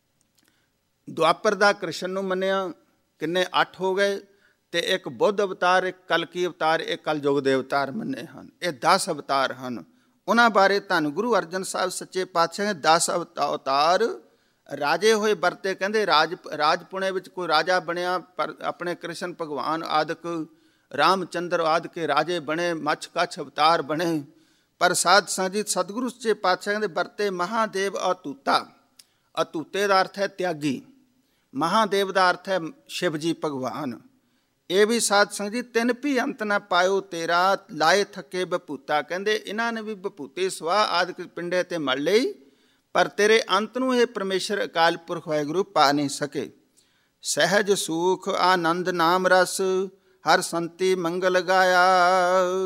ਦੁਆਪਰ ਦਾ ਕ੍ਰਿਸ਼ਨ ਨੂੰ ਮੰਨਿਆ, ਕਿੰਨੇ ਅੱਠ ਹੋ ਗਏ। ਤੇ ਇੱਕ ਬੁੱਧ ਅਵਤਾਰ, ਇੱਕ ਕਲਕੀ ਅਵਤਾਰ, ਇੱਕ ਕਲਯੁਗ ਦੇ ਅਵਤਾਰ ਮੰਨੇ ਹਨ। ਇਹ ਦਸ ਅਵਤਾਰ ਹਨ। ਉਹਨਾਂ ਬਾਰੇ ਧੰਨ ਗੁਰੂ ਅਰਜਨ ਸਾਹਿਬ ਸੱਚੇ ਪਾਤਸ਼ਾਹ ਨੇ ਦਸ ਅਵਤਾਰ ਰਾਜੇ ਹੋਏ ਵਰਤੇ। ਕਹਿੰਦੇ ਰਾਜ ਰਾਜਪੁਣੇ ਵਿੱਚ ਕੋਈ ਰਾਜਾ ਬਣਿਆ, ਪਰ ਆਪਣੇ ਕ੍ਰਿਸ਼ਨ ਭਗਵਾਨ ਆਦਿਕ ਰਾਮਚੰਦਰ ਆਦਿ ਕੇ ਰਾਜੇ ਬਣੇ, ਮੱਛ ਕੱਛ ਅਵਤਾਰ ਬਣੇ। ਪਰ ਸਾਧ ਸੰਗਤ ਜੀ ਸਤਿਗੁਰੂ ਸੱਚੇ ਪਾਤਸ਼ਾਹ ਕਹਿੰਦੇ ਵਰਤੇ ਮਹਾਦੇਵ ਅਤੂਤਾ। ਅਤੂਤੇ ਦਾ ਅਰਥ ਹੈ ਤਿਆਗੀ, ਮਹਾਦੇਵ ਦਾ ਅਰਥ ਹੈ ਸ਼ਿਵ ਜੀ ਭਗਵਾਨ। ਇਹ ਵੀ ਸਾਧ ਸੰਗਤ ਜੀ ਤਿੰਨ ਵੀ ਅੰਤ ਨਾ ਪਾਇਓ ਤੇਰਾ, ਲਾਏ ਥੱਕੇ ਬਪੂਤਾ। ਕਹਿੰਦੇ ਇਹਨਾਂ ਨੇ ਵੀ ਬਪੂਤੇ ਸਵਾਹ ਆਦਿਕ ਪਿੰਡੇ ਤੇ ਮੜ ਲਈ, ਪਰ ਤੇਰੇ ਅੰਤ ਨੂੰ ਇਹ ਪਰਮੇਸ਼ਰ ਅਕਾਲ ਪੁਰਖ ਵਾਹਿਗੁਰੂ ਪਾ ਨਹੀਂ ਸਕੇ। ਸਹਿਜ ਸੂਖ ਆਨੰਦ ਨਾਮ ਰਸ, ਹਰ ਸੰਤੀ ਮੰਗਲ ਗਾਇਆ।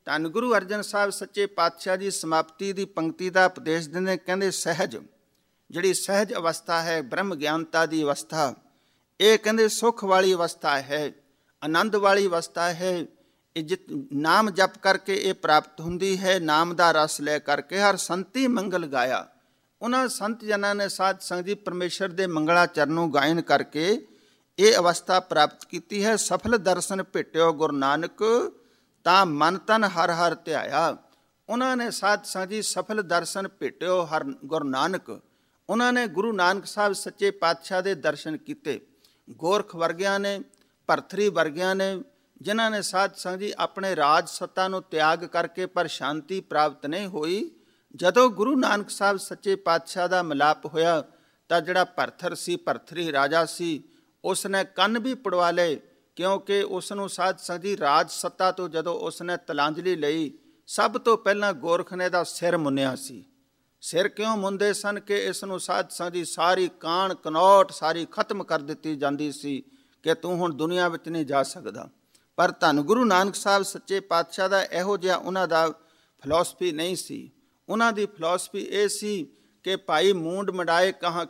ਧੰਨ ਗੁਰੂ ਅਰਜਨ ਸਾਹਿਬ ਸੱਚੇ ਪਾਤਸ਼ਾਹ ਜੀ ਸਮਾਪਤੀ ਦੀ ਪੰਕਤੀ ਦਾ ਉਪਦੇਸ਼ ਦਿੰਦੇ, ਕਹਿੰਦੇ ਸਹਿਜ, ਜਿਹੜੀ ਸਹਿਜ ਅਵਸਥਾ ਹੈ, ਬ੍ਰਹਮ ਗਿਆਨਤਾ ਦੀ ਅਵਸਥਾ, ਇਹ ਕਹਿੰਦੇ ਸੁੱਖ ਵਾਲੀ ਅਵਸਥਾ ਹੈ, ਆਨੰਦ ਵਾਲੀ ਅਵਸਥਾ ਹੈ। ਇਹ ਜਿ ਨਾਮ ਜਪ ਕਰਕੇ ਇਹ ਪ੍ਰਾਪਤ ਹੁੰਦੀ ਹੈ। ਨਾਮ ਦਾ ਰਸ ਲੈ ਕਰਕੇ ਹਰ ਸੰਤੀ ਮੰਗਲ ਗਾਇਆ। ਉਹਨਾਂ ਸੰਤ ਜਨਾਂ ਨੇ ਸਾਧ ਸੰਗਤ ਜੀ ਪਰਮੇਸ਼ਰ ਦੇ ਮੰਗਲਾ ਚਰਨੋਂ ਗਾਇਨ ਕਰਕੇ ਇਹ ਅਵਸਥਾ ਪ੍ਰਾਪਤ ਕੀਤੀ ਹੈ। ਸਫਲ ਦਰਸ਼ਨ ਭੇਟਿਓ ਗੁਰੂ ਨਾਨਕ, ਤਾਂ ਮਨ ਤਨ ਹਰ ਹਰ ਧਿਆਇਆ। ਉਹਨਾਂ ਨੇ ਸਾਧ ਸੰਗਤ ਜੀ ਸਫਲ ਦਰਸ਼ਨ ਭੇਟਿਓ ਹਰ ਗੁਰੂ ਨਾਨਕ, ਉਹਨਾਂ ਨੇ ਗੁਰੂ ਨਾਨਕ ਸਾਹਿਬ ਸੱਚੇ ਪਾਤਸ਼ਾਹ ਦੇ ਦਰਸ਼ਨ ਕੀਤੇ। ਗੋਰਖ ਵਰਗਿਆਂ ਨੇ, ਭਰਥਰੀ ਵਰਗਿਆਂ ਨੇ, ਜਿਨ੍ਹਾਂ ਨੇ ਸਾਧ ਸੰਗਤ ਜੀ ਆਪਣੇ ਰਾਜ ਸੱਤਾ ਨੂੰ ਤਿਆਗ ਕਰਕੇ ਪਰ ਸ਼ਾਂਤੀ ਪ੍ਰਾਪਤ ਨਹੀਂ ਹੋਈ। ਜਦੋਂ ਗੁਰੂ ਨਾਨਕ ਸਾਹਿਬ ਸੱਚੇ ਪਾਤਸ਼ਾਹ ਦਾ ਮਿਲਾਪ ਹੋਇਆ ਤਾਂ ਜਿਹੜਾ ਭਰਥਰ ਸੀ, ਭਰਥਰੀ ਰਾਜਾ ਸੀ, ਉਸ ਨੇ ਕੰਨ ਵੀ ਪੜਵਾ ਲਏ, ਕਿਉਂਕਿ ਉਸ ਨੂੰ ਸਾਧ ਸੰਗਤ ਜੀ ਰਾਜ ਸੱਤਾ ਤੋਂ ਜਦੋਂ ਉਸ ਨੇ ਤਲਾਂਜਲੀ ਲਈ, ਸਭ ਤੋਂ ਪਹਿਲਾਂ ਗੋਰਖ ਨੇ ਦਾ ਸਿਰ ਮੁੰਨਿਆ ਸੀ। ਸਿਰ ਕਿਉਂ ਮੁੰਦੇ ਸਨ ਕਿ ਇਸ ਨੂੰ ਸਾਧ ਸੰਗਤ ਜੀ ਸਾਰੀ ਕਾਣ ਕਨੌਟ ਸਾਰੀ ਖਤਮ ਕਰ ਦਿੱਤੀ ਜਾਂਦੀ ਸੀ ਕਿ ਤੂੰ ਹੁਣ ਦੁਨੀਆ ਵਿੱਚ ਨਹੀਂ ਜਾ ਸਕਦਾ। ਪਰ ਧੰਨ ਗੁਰੂ ਨਾਨਕ ਸਾਹਿਬ ਸੱਚੇ ਪਾਤਸ਼ਾਹ ਦਾ ਇਹੋ ਜਿਹਾ ਉਹਨਾਂ ਦਾ ਫਿਲਾਸਫੀ ਨਹੀਂ ਸੀ। ਉਹਨਾਂ ਦੀ ਫਿਲਾਸਫੀ ਇਹ ਸੀ ਕਿ ਭਾਈ ਮੂੰਡ ਮਡਾਏ ਕਹਾਂ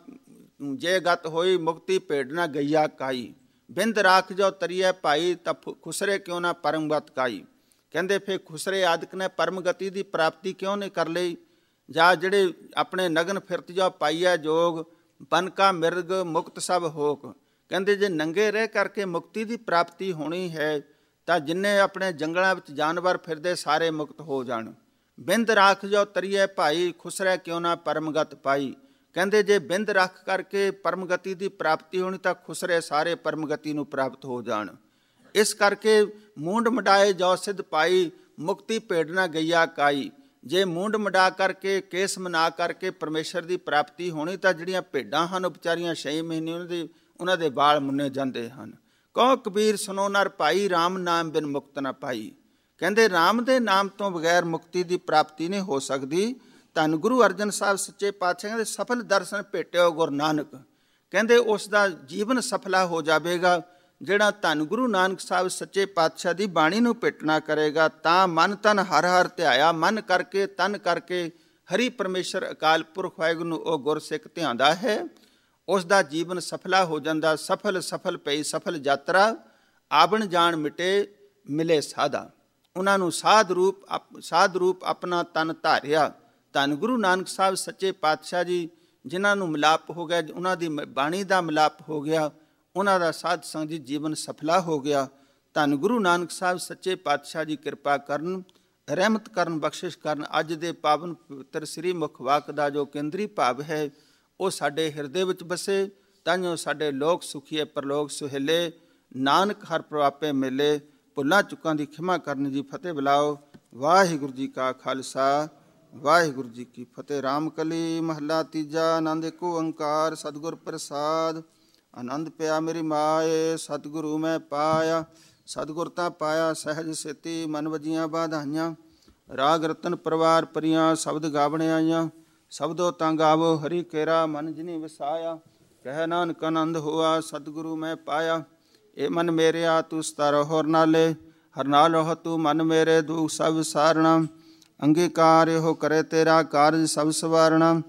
ਜੇ ਗਤ ਹੋਈ, ਮੁਕਤੀ ਭੇਡਣਾ ਗਈਆ ਕਾਈ, ਬਿੰਦ ਰਾਖ ਜੋ ਤਰੀਏ ਭਾਈ ਤਾਂ ਖੁਸਰੇ ਕਿਉਂ ਨਾ ਪਰਮਗਤ ਕਾਈ। ਕਹਿੰਦੇ ਫਿਰ ਖੁਸਰੇ ਆਦਿਕ ਨੇ ਪਰਮਗਤੀ ਦੀ ਪ੍ਰਾਪਤੀ ਕਿਉਂ ਨਹੀਂ ਕਰ ਲਈ? ਜਾਂ ਜਿਹੜੇ ਆਪਣੇ ਨਗਨ ਫਿਰਤ ਜੋ ਪਾਈਆ ਜੋਗ, ਬਨਕਾ ਮਿਰਗ ਮੁਕਤ ਸਭ ਹੋਕ। ਕਹਿੰਦੇ ਜੇ ਨੰਗੇ ਰਹਿ ਕਰਕੇ ਮੁਕਤੀ ਦੀ ਪ੍ਰਾਪਤੀ ਹੋਣੀ ਹੈ ਤਾਂ ਜਿੰਨੇ ਆਪਣੇ ਜੰਗਲਾਂ ਵਿੱਚ ਜਾਨਵਰ ਫਿਰਦੇ ਸਾਰੇ ਮੁਕਤ ਹੋ ਜਾਣ। ਬਿੰਦ ਰਾਖ ਜੋ ਤਰੀਏ ਭਾਈ, ਖੁਸਰੇ ਕਿਉਂ ਨਾ ਪਰਮਗਤ ਪਾਈ। ਕਹਿੰਦੇ ਜੇ ਬਿੰਦ ਰੱਖ ਕਰਕੇ ਪਰਮਗਤੀ ਦੀ ਪ੍ਰਾਪਤੀ ਹੋਣੀ ਤਾਂ ਖੁਸਰੇ ਸਾਰੇ ਪਰਮਗਤੀ ਨੂੰ ਪ੍ਰਾਪਤ ਹੋ ਜਾਣ। ਇਸ ਕਰਕੇ ਮੂੰਡ ਮਡਾਏ ਜੋ ਸਿੱਧ ਪਾਈ, ਮੁਕਤੀ ਭੇਡਣਾ ਗਈਆ ਕਾਈ। ਜੇ ਮੂੰਡ ਮਡਾ ਕਰਕੇ ਕੇਸ ਮਨਾ ਕਰਕੇ ਪਰਮੇਸ਼ਰ ਦੀ ਪ੍ਰਾਪਤੀ ਹੋਣੀ ਤਾਂ ਜਿਹੜੀਆਂ ਭੇਡਾਂ ਹਨ ਉਹ ਵਿਚਾਰੀਆਂ ਛੇ ਮਹੀਨੇ ਉਹਨਾਂ ਦੇ ਉਹਨਾਂ ਦੇ ਵਾਲ ਮੁੰਨੇ ਜਾਂਦੇ ਹਨ। ਕਹੋ ਕਬੀਰ ਸੁਣੋ ਨਰ ਭਾਈ, ਰਾਮ ਨਾਮ ਬਿਨ ਮੁਕਤ ਨਾ ਪਾਈ। ਕਹਿੰਦੇ ਰਾਮ ਦੇ ਨਾਮ ਤੋਂ ਬਗੈਰ ਮੁਕਤੀ ਦੀ ਪ੍ਰਾਪਤੀ ਨਹੀਂ ਹੋ ਸਕਦੀ। ਧੰਨ ਗੁਰੂ ਅਰਜਨ ਸਾਹਿਬ ਸੱਚੇ ਪਾਤਸ਼ਾਹ ਕਹਿੰਦੇ ਸਫਲ ਦਰਸ਼ਨ ਭੇਟਿਓ ਗੁਰੂ ਨਾਨਕ। ਕਹਿੰਦੇ ਉਸ ਦਾ ਜੀਵਨ ਸਫਲਾ ਹੋ ਜਾਵੇਗਾ ਜਿਹੜਾ ਧੰਨ ਗੁਰੂ ਨਾਨਕ ਸਾਹਿਬ ਸੱਚੇ ਪਾਤਸ਼ਾਹ ਦੀ ਬਾਣੀ ਨੂੰ ਭੇਟਣਾ ਕਰੇਗਾ। ਤਾਂ ਮਨ ਤਨ ਹਰ ਹਰ ਧਿਆਇਆ, ਮਨ ਕਰਕੇ ਤਨ ਕਰਕੇ ਹਰੀ ਪਰਮੇਸ਼ਰ ਅਕਾਲ ਪੁਰਖ ਵਾਹਿਗੁਰੂ ਨੂੰ ਉਹ ਗੁਰਸਿੱਖ ਧਿਆਉਂਦਾ ਹੈ, ਉਸ ਦਾ ਜੀਵਨ ਸਫਲਾ ਹੋ ਜਾਂਦਾ। ਸਫਲ ਸਫਲ ਪਈ ਸਫਲ ਯਾਤਰਾ, ਆਵਣ ਜਾਣ ਮਿਟੇ ਮਿਲੇ ਸਾਧਾ। ਉਹਨਾਂ ਨੂੰ ਸਾਧ ਰੂਪ ਸਾਧ ਰੂਪ ਆਪਣਾ ਤਨ ਧਾਰਿਆ। ਧੰਨ ਗੁਰੂ ਨਾਨਕ ਸਾਹਿਬ ਸੱਚੇ ਪਾਤਸ਼ਾਹ ਜੀ ਜਿਨ੍ਹਾਂ ਨੂੰ ਮਿਲਾਪ ਹੋ ਗਿਆ, ਉਹਨਾਂ ਦੀ ਬਾਣੀ ਦਾ ਮਿਲਾਪ ਹੋ ਗਿਆ, ਉਹਨਾਂ ਦਾ ਸਾਧ ਸੰਗਤ ਜੀ ਜੀਵਨ ਸਫਲਾ ਹੋ ਗਿਆ। ਧੰਨ ਗੁਰੂ ਨਾਨਕ ਸਾਹਿਬ ਸੱਚੇ ਪਾਤਸ਼ਾਹ ਜੀ ਕਿਰਪਾ ਕਰਨ, ਰਹਿਮਤ ਕਰਨ, ਬਖਸ਼ਿਸ਼ ਕਰਨ। ਅੱਜ ਦੇ ਪਾਵਨ ਪਵਿੱਤਰ ਸ੍ਰੀ ਮੁਖ ਵਾਕ ਦਾ ਜੋ ਕੇਂਦਰੀ ਭਾਵ ਹੈ ਉਹ ਸਾਡੇ ਹਿਰਦੇ ਵਿੱਚ ਵਸੇ, ਤਾਂਜੋ ਸਾਡੇ ਲੋਕ ਸੁਖੀਏ ਪਰਲੋਕ ਸੁਹੇਲੇ, ਨਾਨਕ ਹਰ ਪ੍ਰਵਾਪੇ ਮੇਲੇ। ਭੁੱਲਾਂ ਚੁੱਕਾਂ ਦੀ ਖਿਮਾ ਕਰਨ ਜੀ ਫਤਿਹ ਬੁਲਾਓ। ਵਾਹਿਗੁਰੂ ਜੀ ਕਾ ਖਾਲਸਾ ਵਾਹਿਗੁਰੂ ਜੀ ਕੀ ਫਤਿਹ। ਰਾਮ ਕਲੀ ਮਹੱਲਾ ਤੀਜਾ। ਆਨੰਦ ਏਕ ਓੰਕਾਰ ਸਤਿਗੁਰ ਪ੍ਰਸਾਦ। ਆਨੰਦ ਪਿਆ ਮੇਰੀ ਮਾਏ, ਸਤਿਗੁਰੂ ਮੈਂ ਪਾਇਆ। ਸਤਿਗੁਰ ਤਾਂ ਪਾਇਆ ਸਹਿਜ ਸੇਤੀ, ਮਨ ਵਜੀਆਂ ਬਾਧਾਈਆਂ। ਰਾਗ ਰਤਨ ਪਰਵਾਰ ਪਰੀਆਂ, ਸ਼ਬਦ ਗਾਵਣ ਆਈਆਂ। ਸ਼ਬਦੋ ਤਾਂ ਗਾਵੋ ਹਰੀ ਕੇਰਾ, ਮਨ ਜਿਨੀ ਵਸਾਇਆ। ਕਹਿ ਨਾਨਕ ਆਨੰਦ ਹੋਆ ਸਤਿਗੁਰੂ ਮੈਂ ਪਾਇਆ। ਇਹ ਮਨ ਮੇਰਿਆ ਤੂੰ ਸਤਰ ਹੋਰ ਨਾਲੇ, ਹਰ ਨਾਲ ਰਹ ਤੂੰ ਮਨ ਮੇਰੇ, ਦੁਖ ਸਭ ਵਿਸਾਰਣਾ। ਅੰਗੀਕਾਰ ਇਹੋ ਕਰੇ ਤੇਰਾ, ਕਾਰਜ ਸਭ ਸਵਾਰਣਾ।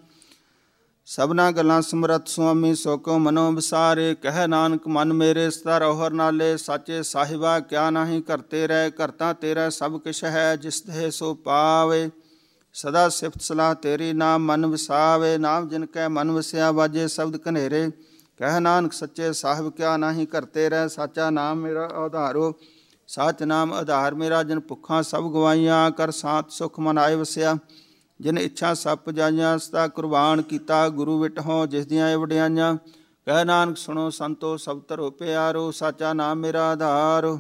ਸਭਨਾ ਗੱਲਾਂ ਸਮਰੱਥ ਸੁਆਮੀ, ਸੋ ਕੋ ਮਨੋ ਵਿਸਾਰੇ। ਕਹਿ ਨਾਨਕ ਮਨ ਮੇਰੇ ਸਤਰ ਹੋਰ ਨਾਲੇ, ਸਾਚੇ ਸਾਹਿਬਾ ਕਿਆ ਨਾਹੀ ਕਰਤੇ ਰਹਿ। ਕਰਤਾ ਤੇਰਾ ਸਭ ਕਿਛ ਹੈ, ਜਿਸ ਤੇ ਸੋ ਪਾਵੇ। ਸਦਾ ਸਿਫਤ ਸਲਾਹ ਤੇਰੀ, ਨਾਮ ਮਨ ਵਸਾਵੇ। ਨਾਮ ਜਿਨ ਕੈ ਮਨ ਵਸਿਆ, ਵਾਜੇ ਸ਼ਬਦ ਕਨੇਰੇ। ਕਹਿ ਨਾਨਕ ਸੱਚੇ ਸਾਹਿਬ ਕਿਆ ਨਾਹੀ ਕਰਤੇ ਰਹਿ। ਸਾਚਾ ਨਾਮ ਮੇਰਾ ਆਧਾਰੋ, ਸਾਚ ਨਾਮ ਆਧਾਰ ਮੇਰਾ। ਜਿਨ ਭੁੱਖਾਂ ਸਭ ਗਵਾਈਆਂ, ਕਰ ਸਾਤ ਸੁਖ ਮਨ ਆਏ ਵਸਿਆ। ਜਿਨ ਇੱਛਾ ਸਭ ਪੁਜਾਈਆਂ, ਸਦਾ ਕੁਰਬਾਨ ਕੀਤਾ ਗੁਰੂ ਵਿਟਹੁ, ਜਿਸ ਦੀਆਂ ਇਹ ਵਡਿਆਈਆਂ। ਕਹਿ ਨਾਨਕ ਸੁਣੋ ਸੰਤੋ ਸਭ ਧਰੋ ਪਿਆਰੋ, ਸਾਚਾ ਨਾਮ ਮੇਰਾ ਆਧਾਰ।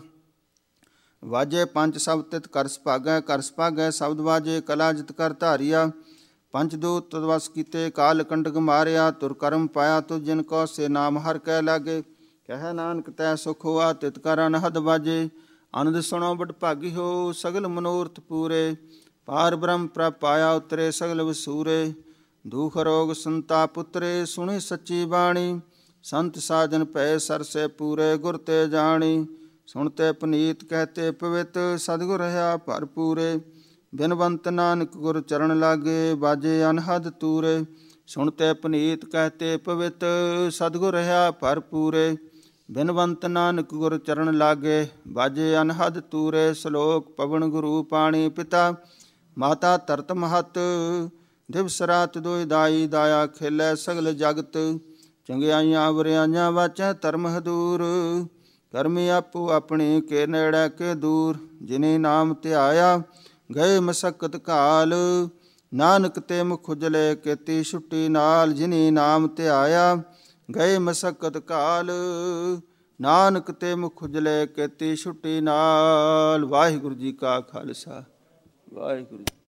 ਵਾਜੇ ਪੰਜ ਸਭ ਤਿਤ ਕਰ ਸੁਭਾਗੈ, ਕਰ ਸੁਭਾਗੈ ਸ਼ਬਦ ਵਾਜੇ, ਕਲਾ ਜਿਤ ਕਰ ਧਾਰੀਆ। ਪੰਜ ਦੂਤ ਤਦ ਵਸ ਕੀਤੇ, ਕਾਲ ਕੰਟਕ ਮਾਰਿਆ। ਤੁਰ ਕਰਮ ਪਾਇਆ ਤੁ ਜਿਨ ਕੋ, ਸੇ ਨਾਮ ਹਰ ਕੈ ਲਾਗੇ। ਕਹਿ ਨਾਨਕ ਤੈ ਸੁਖ ਹੋਆ, ਤਿਤ ਕਰ ਅਨਹਦ ਵਾਜੇ। ਆਨੰਦ ਸੁਣੋ ਬਟ ਭਾਗੀ ਹੋ, ਸਗਲ ਮਨੋਰਥ ਪੂਰੇ। ਪਾਰ ਬ੍ਰਹਮ ਪ੍ਰਭ ਪਾਇਆ, ਉਤਰੇ ਸਗਲ ਵਸੂਰੇ। ਦੁਖ ਰੋਗ ਸੰਤਾ ਪੁੱਤਰੇ, ਸੁਣੀ ਸੱਚੀ ਬਾਣੀ। ਸੰਤ ਸਾਜਨ ਭੈ ਸਰਸੇ ਪੂਰੇ, ਗੁਰ ਤੇ ਜਾਣੀ। ਸੁਣਤੇ ਪਨੀਤ ਕਹਤੇ ਪਵਿੱਤ, ਸਤਿਗੁਰ ਰਹਾ ਭਰਪੂਰੇ। ਬਿਨਵੰਤ ਨਾਨਕ ਗੁਰ ਚਰਨ ਲਾਗੇ, ਬਾਜੇ ਅਨਹਦ ਤੂਰੇ। ਸੁਣਤੇ ਪਨੀਤ ਕਹਤੇ ਪਵਿੱਤ, ਸਤਿਗੁਰ ਰਹਾ ਭਰਪੂਰੇ। ਬਿਨਵੰਤ ਨਾਨਕ ਗੁਰ ਚਰਨ ਲਾਗੇ, ਬਾਜੇ ਅਨਹਦ ਤੂਰੇ। ਸ਼ਲੋਕ ਪਵਨ ਗੁਰੂ ਪਾਣੀ ਪਿਤਾ, ਮਾਤਾ ਧਰਤ ਮਹਤ। ਦਿਵਸ ਰਾਤ ਦੋਇ ਦਾਈ, ਦਾਇਆ ਖੇਲੈ ਸਗਲ ਜਗਤ। ਚੰਗਿਆਈਆਂ ਵਰਿਆਈਆਂ ਵਾਚੈ ਧਰਮ ਹਦੂਰ, ਕਰਮੀ ਆਪੋ ਆਪਣੀ ਕੇ ਨੇੜੇ ਕੇ ਦੂਰ। ਜਿਨੇ ਨਾਮ ਧਿਆਇਆ ਗਏ ਮਸਕਤ ਕਾਲ, ਨਾਨਕ ਤੇ ਮੁਖ ਉਜਲੇ ਕੀਤੀ ਛੁੱਟੀ ਨਾਲ। ਜਿਨੇ ਨਾਮ ਧਿਆਇਆ ਗਏ ਮਸਕਤ ਕਾਲ, ਨਾਨਕ ਤੇ ਮੁਖ ਉਜਲੇ ਕੀਤੀ ਛੁੱਟੀ ਨਾਲ। ਵਾਹਿਗੁਰੂ ਜੀ ਕਾ ਖਾਲਸਾ, ਵਾਹਿਗੁਰੂ।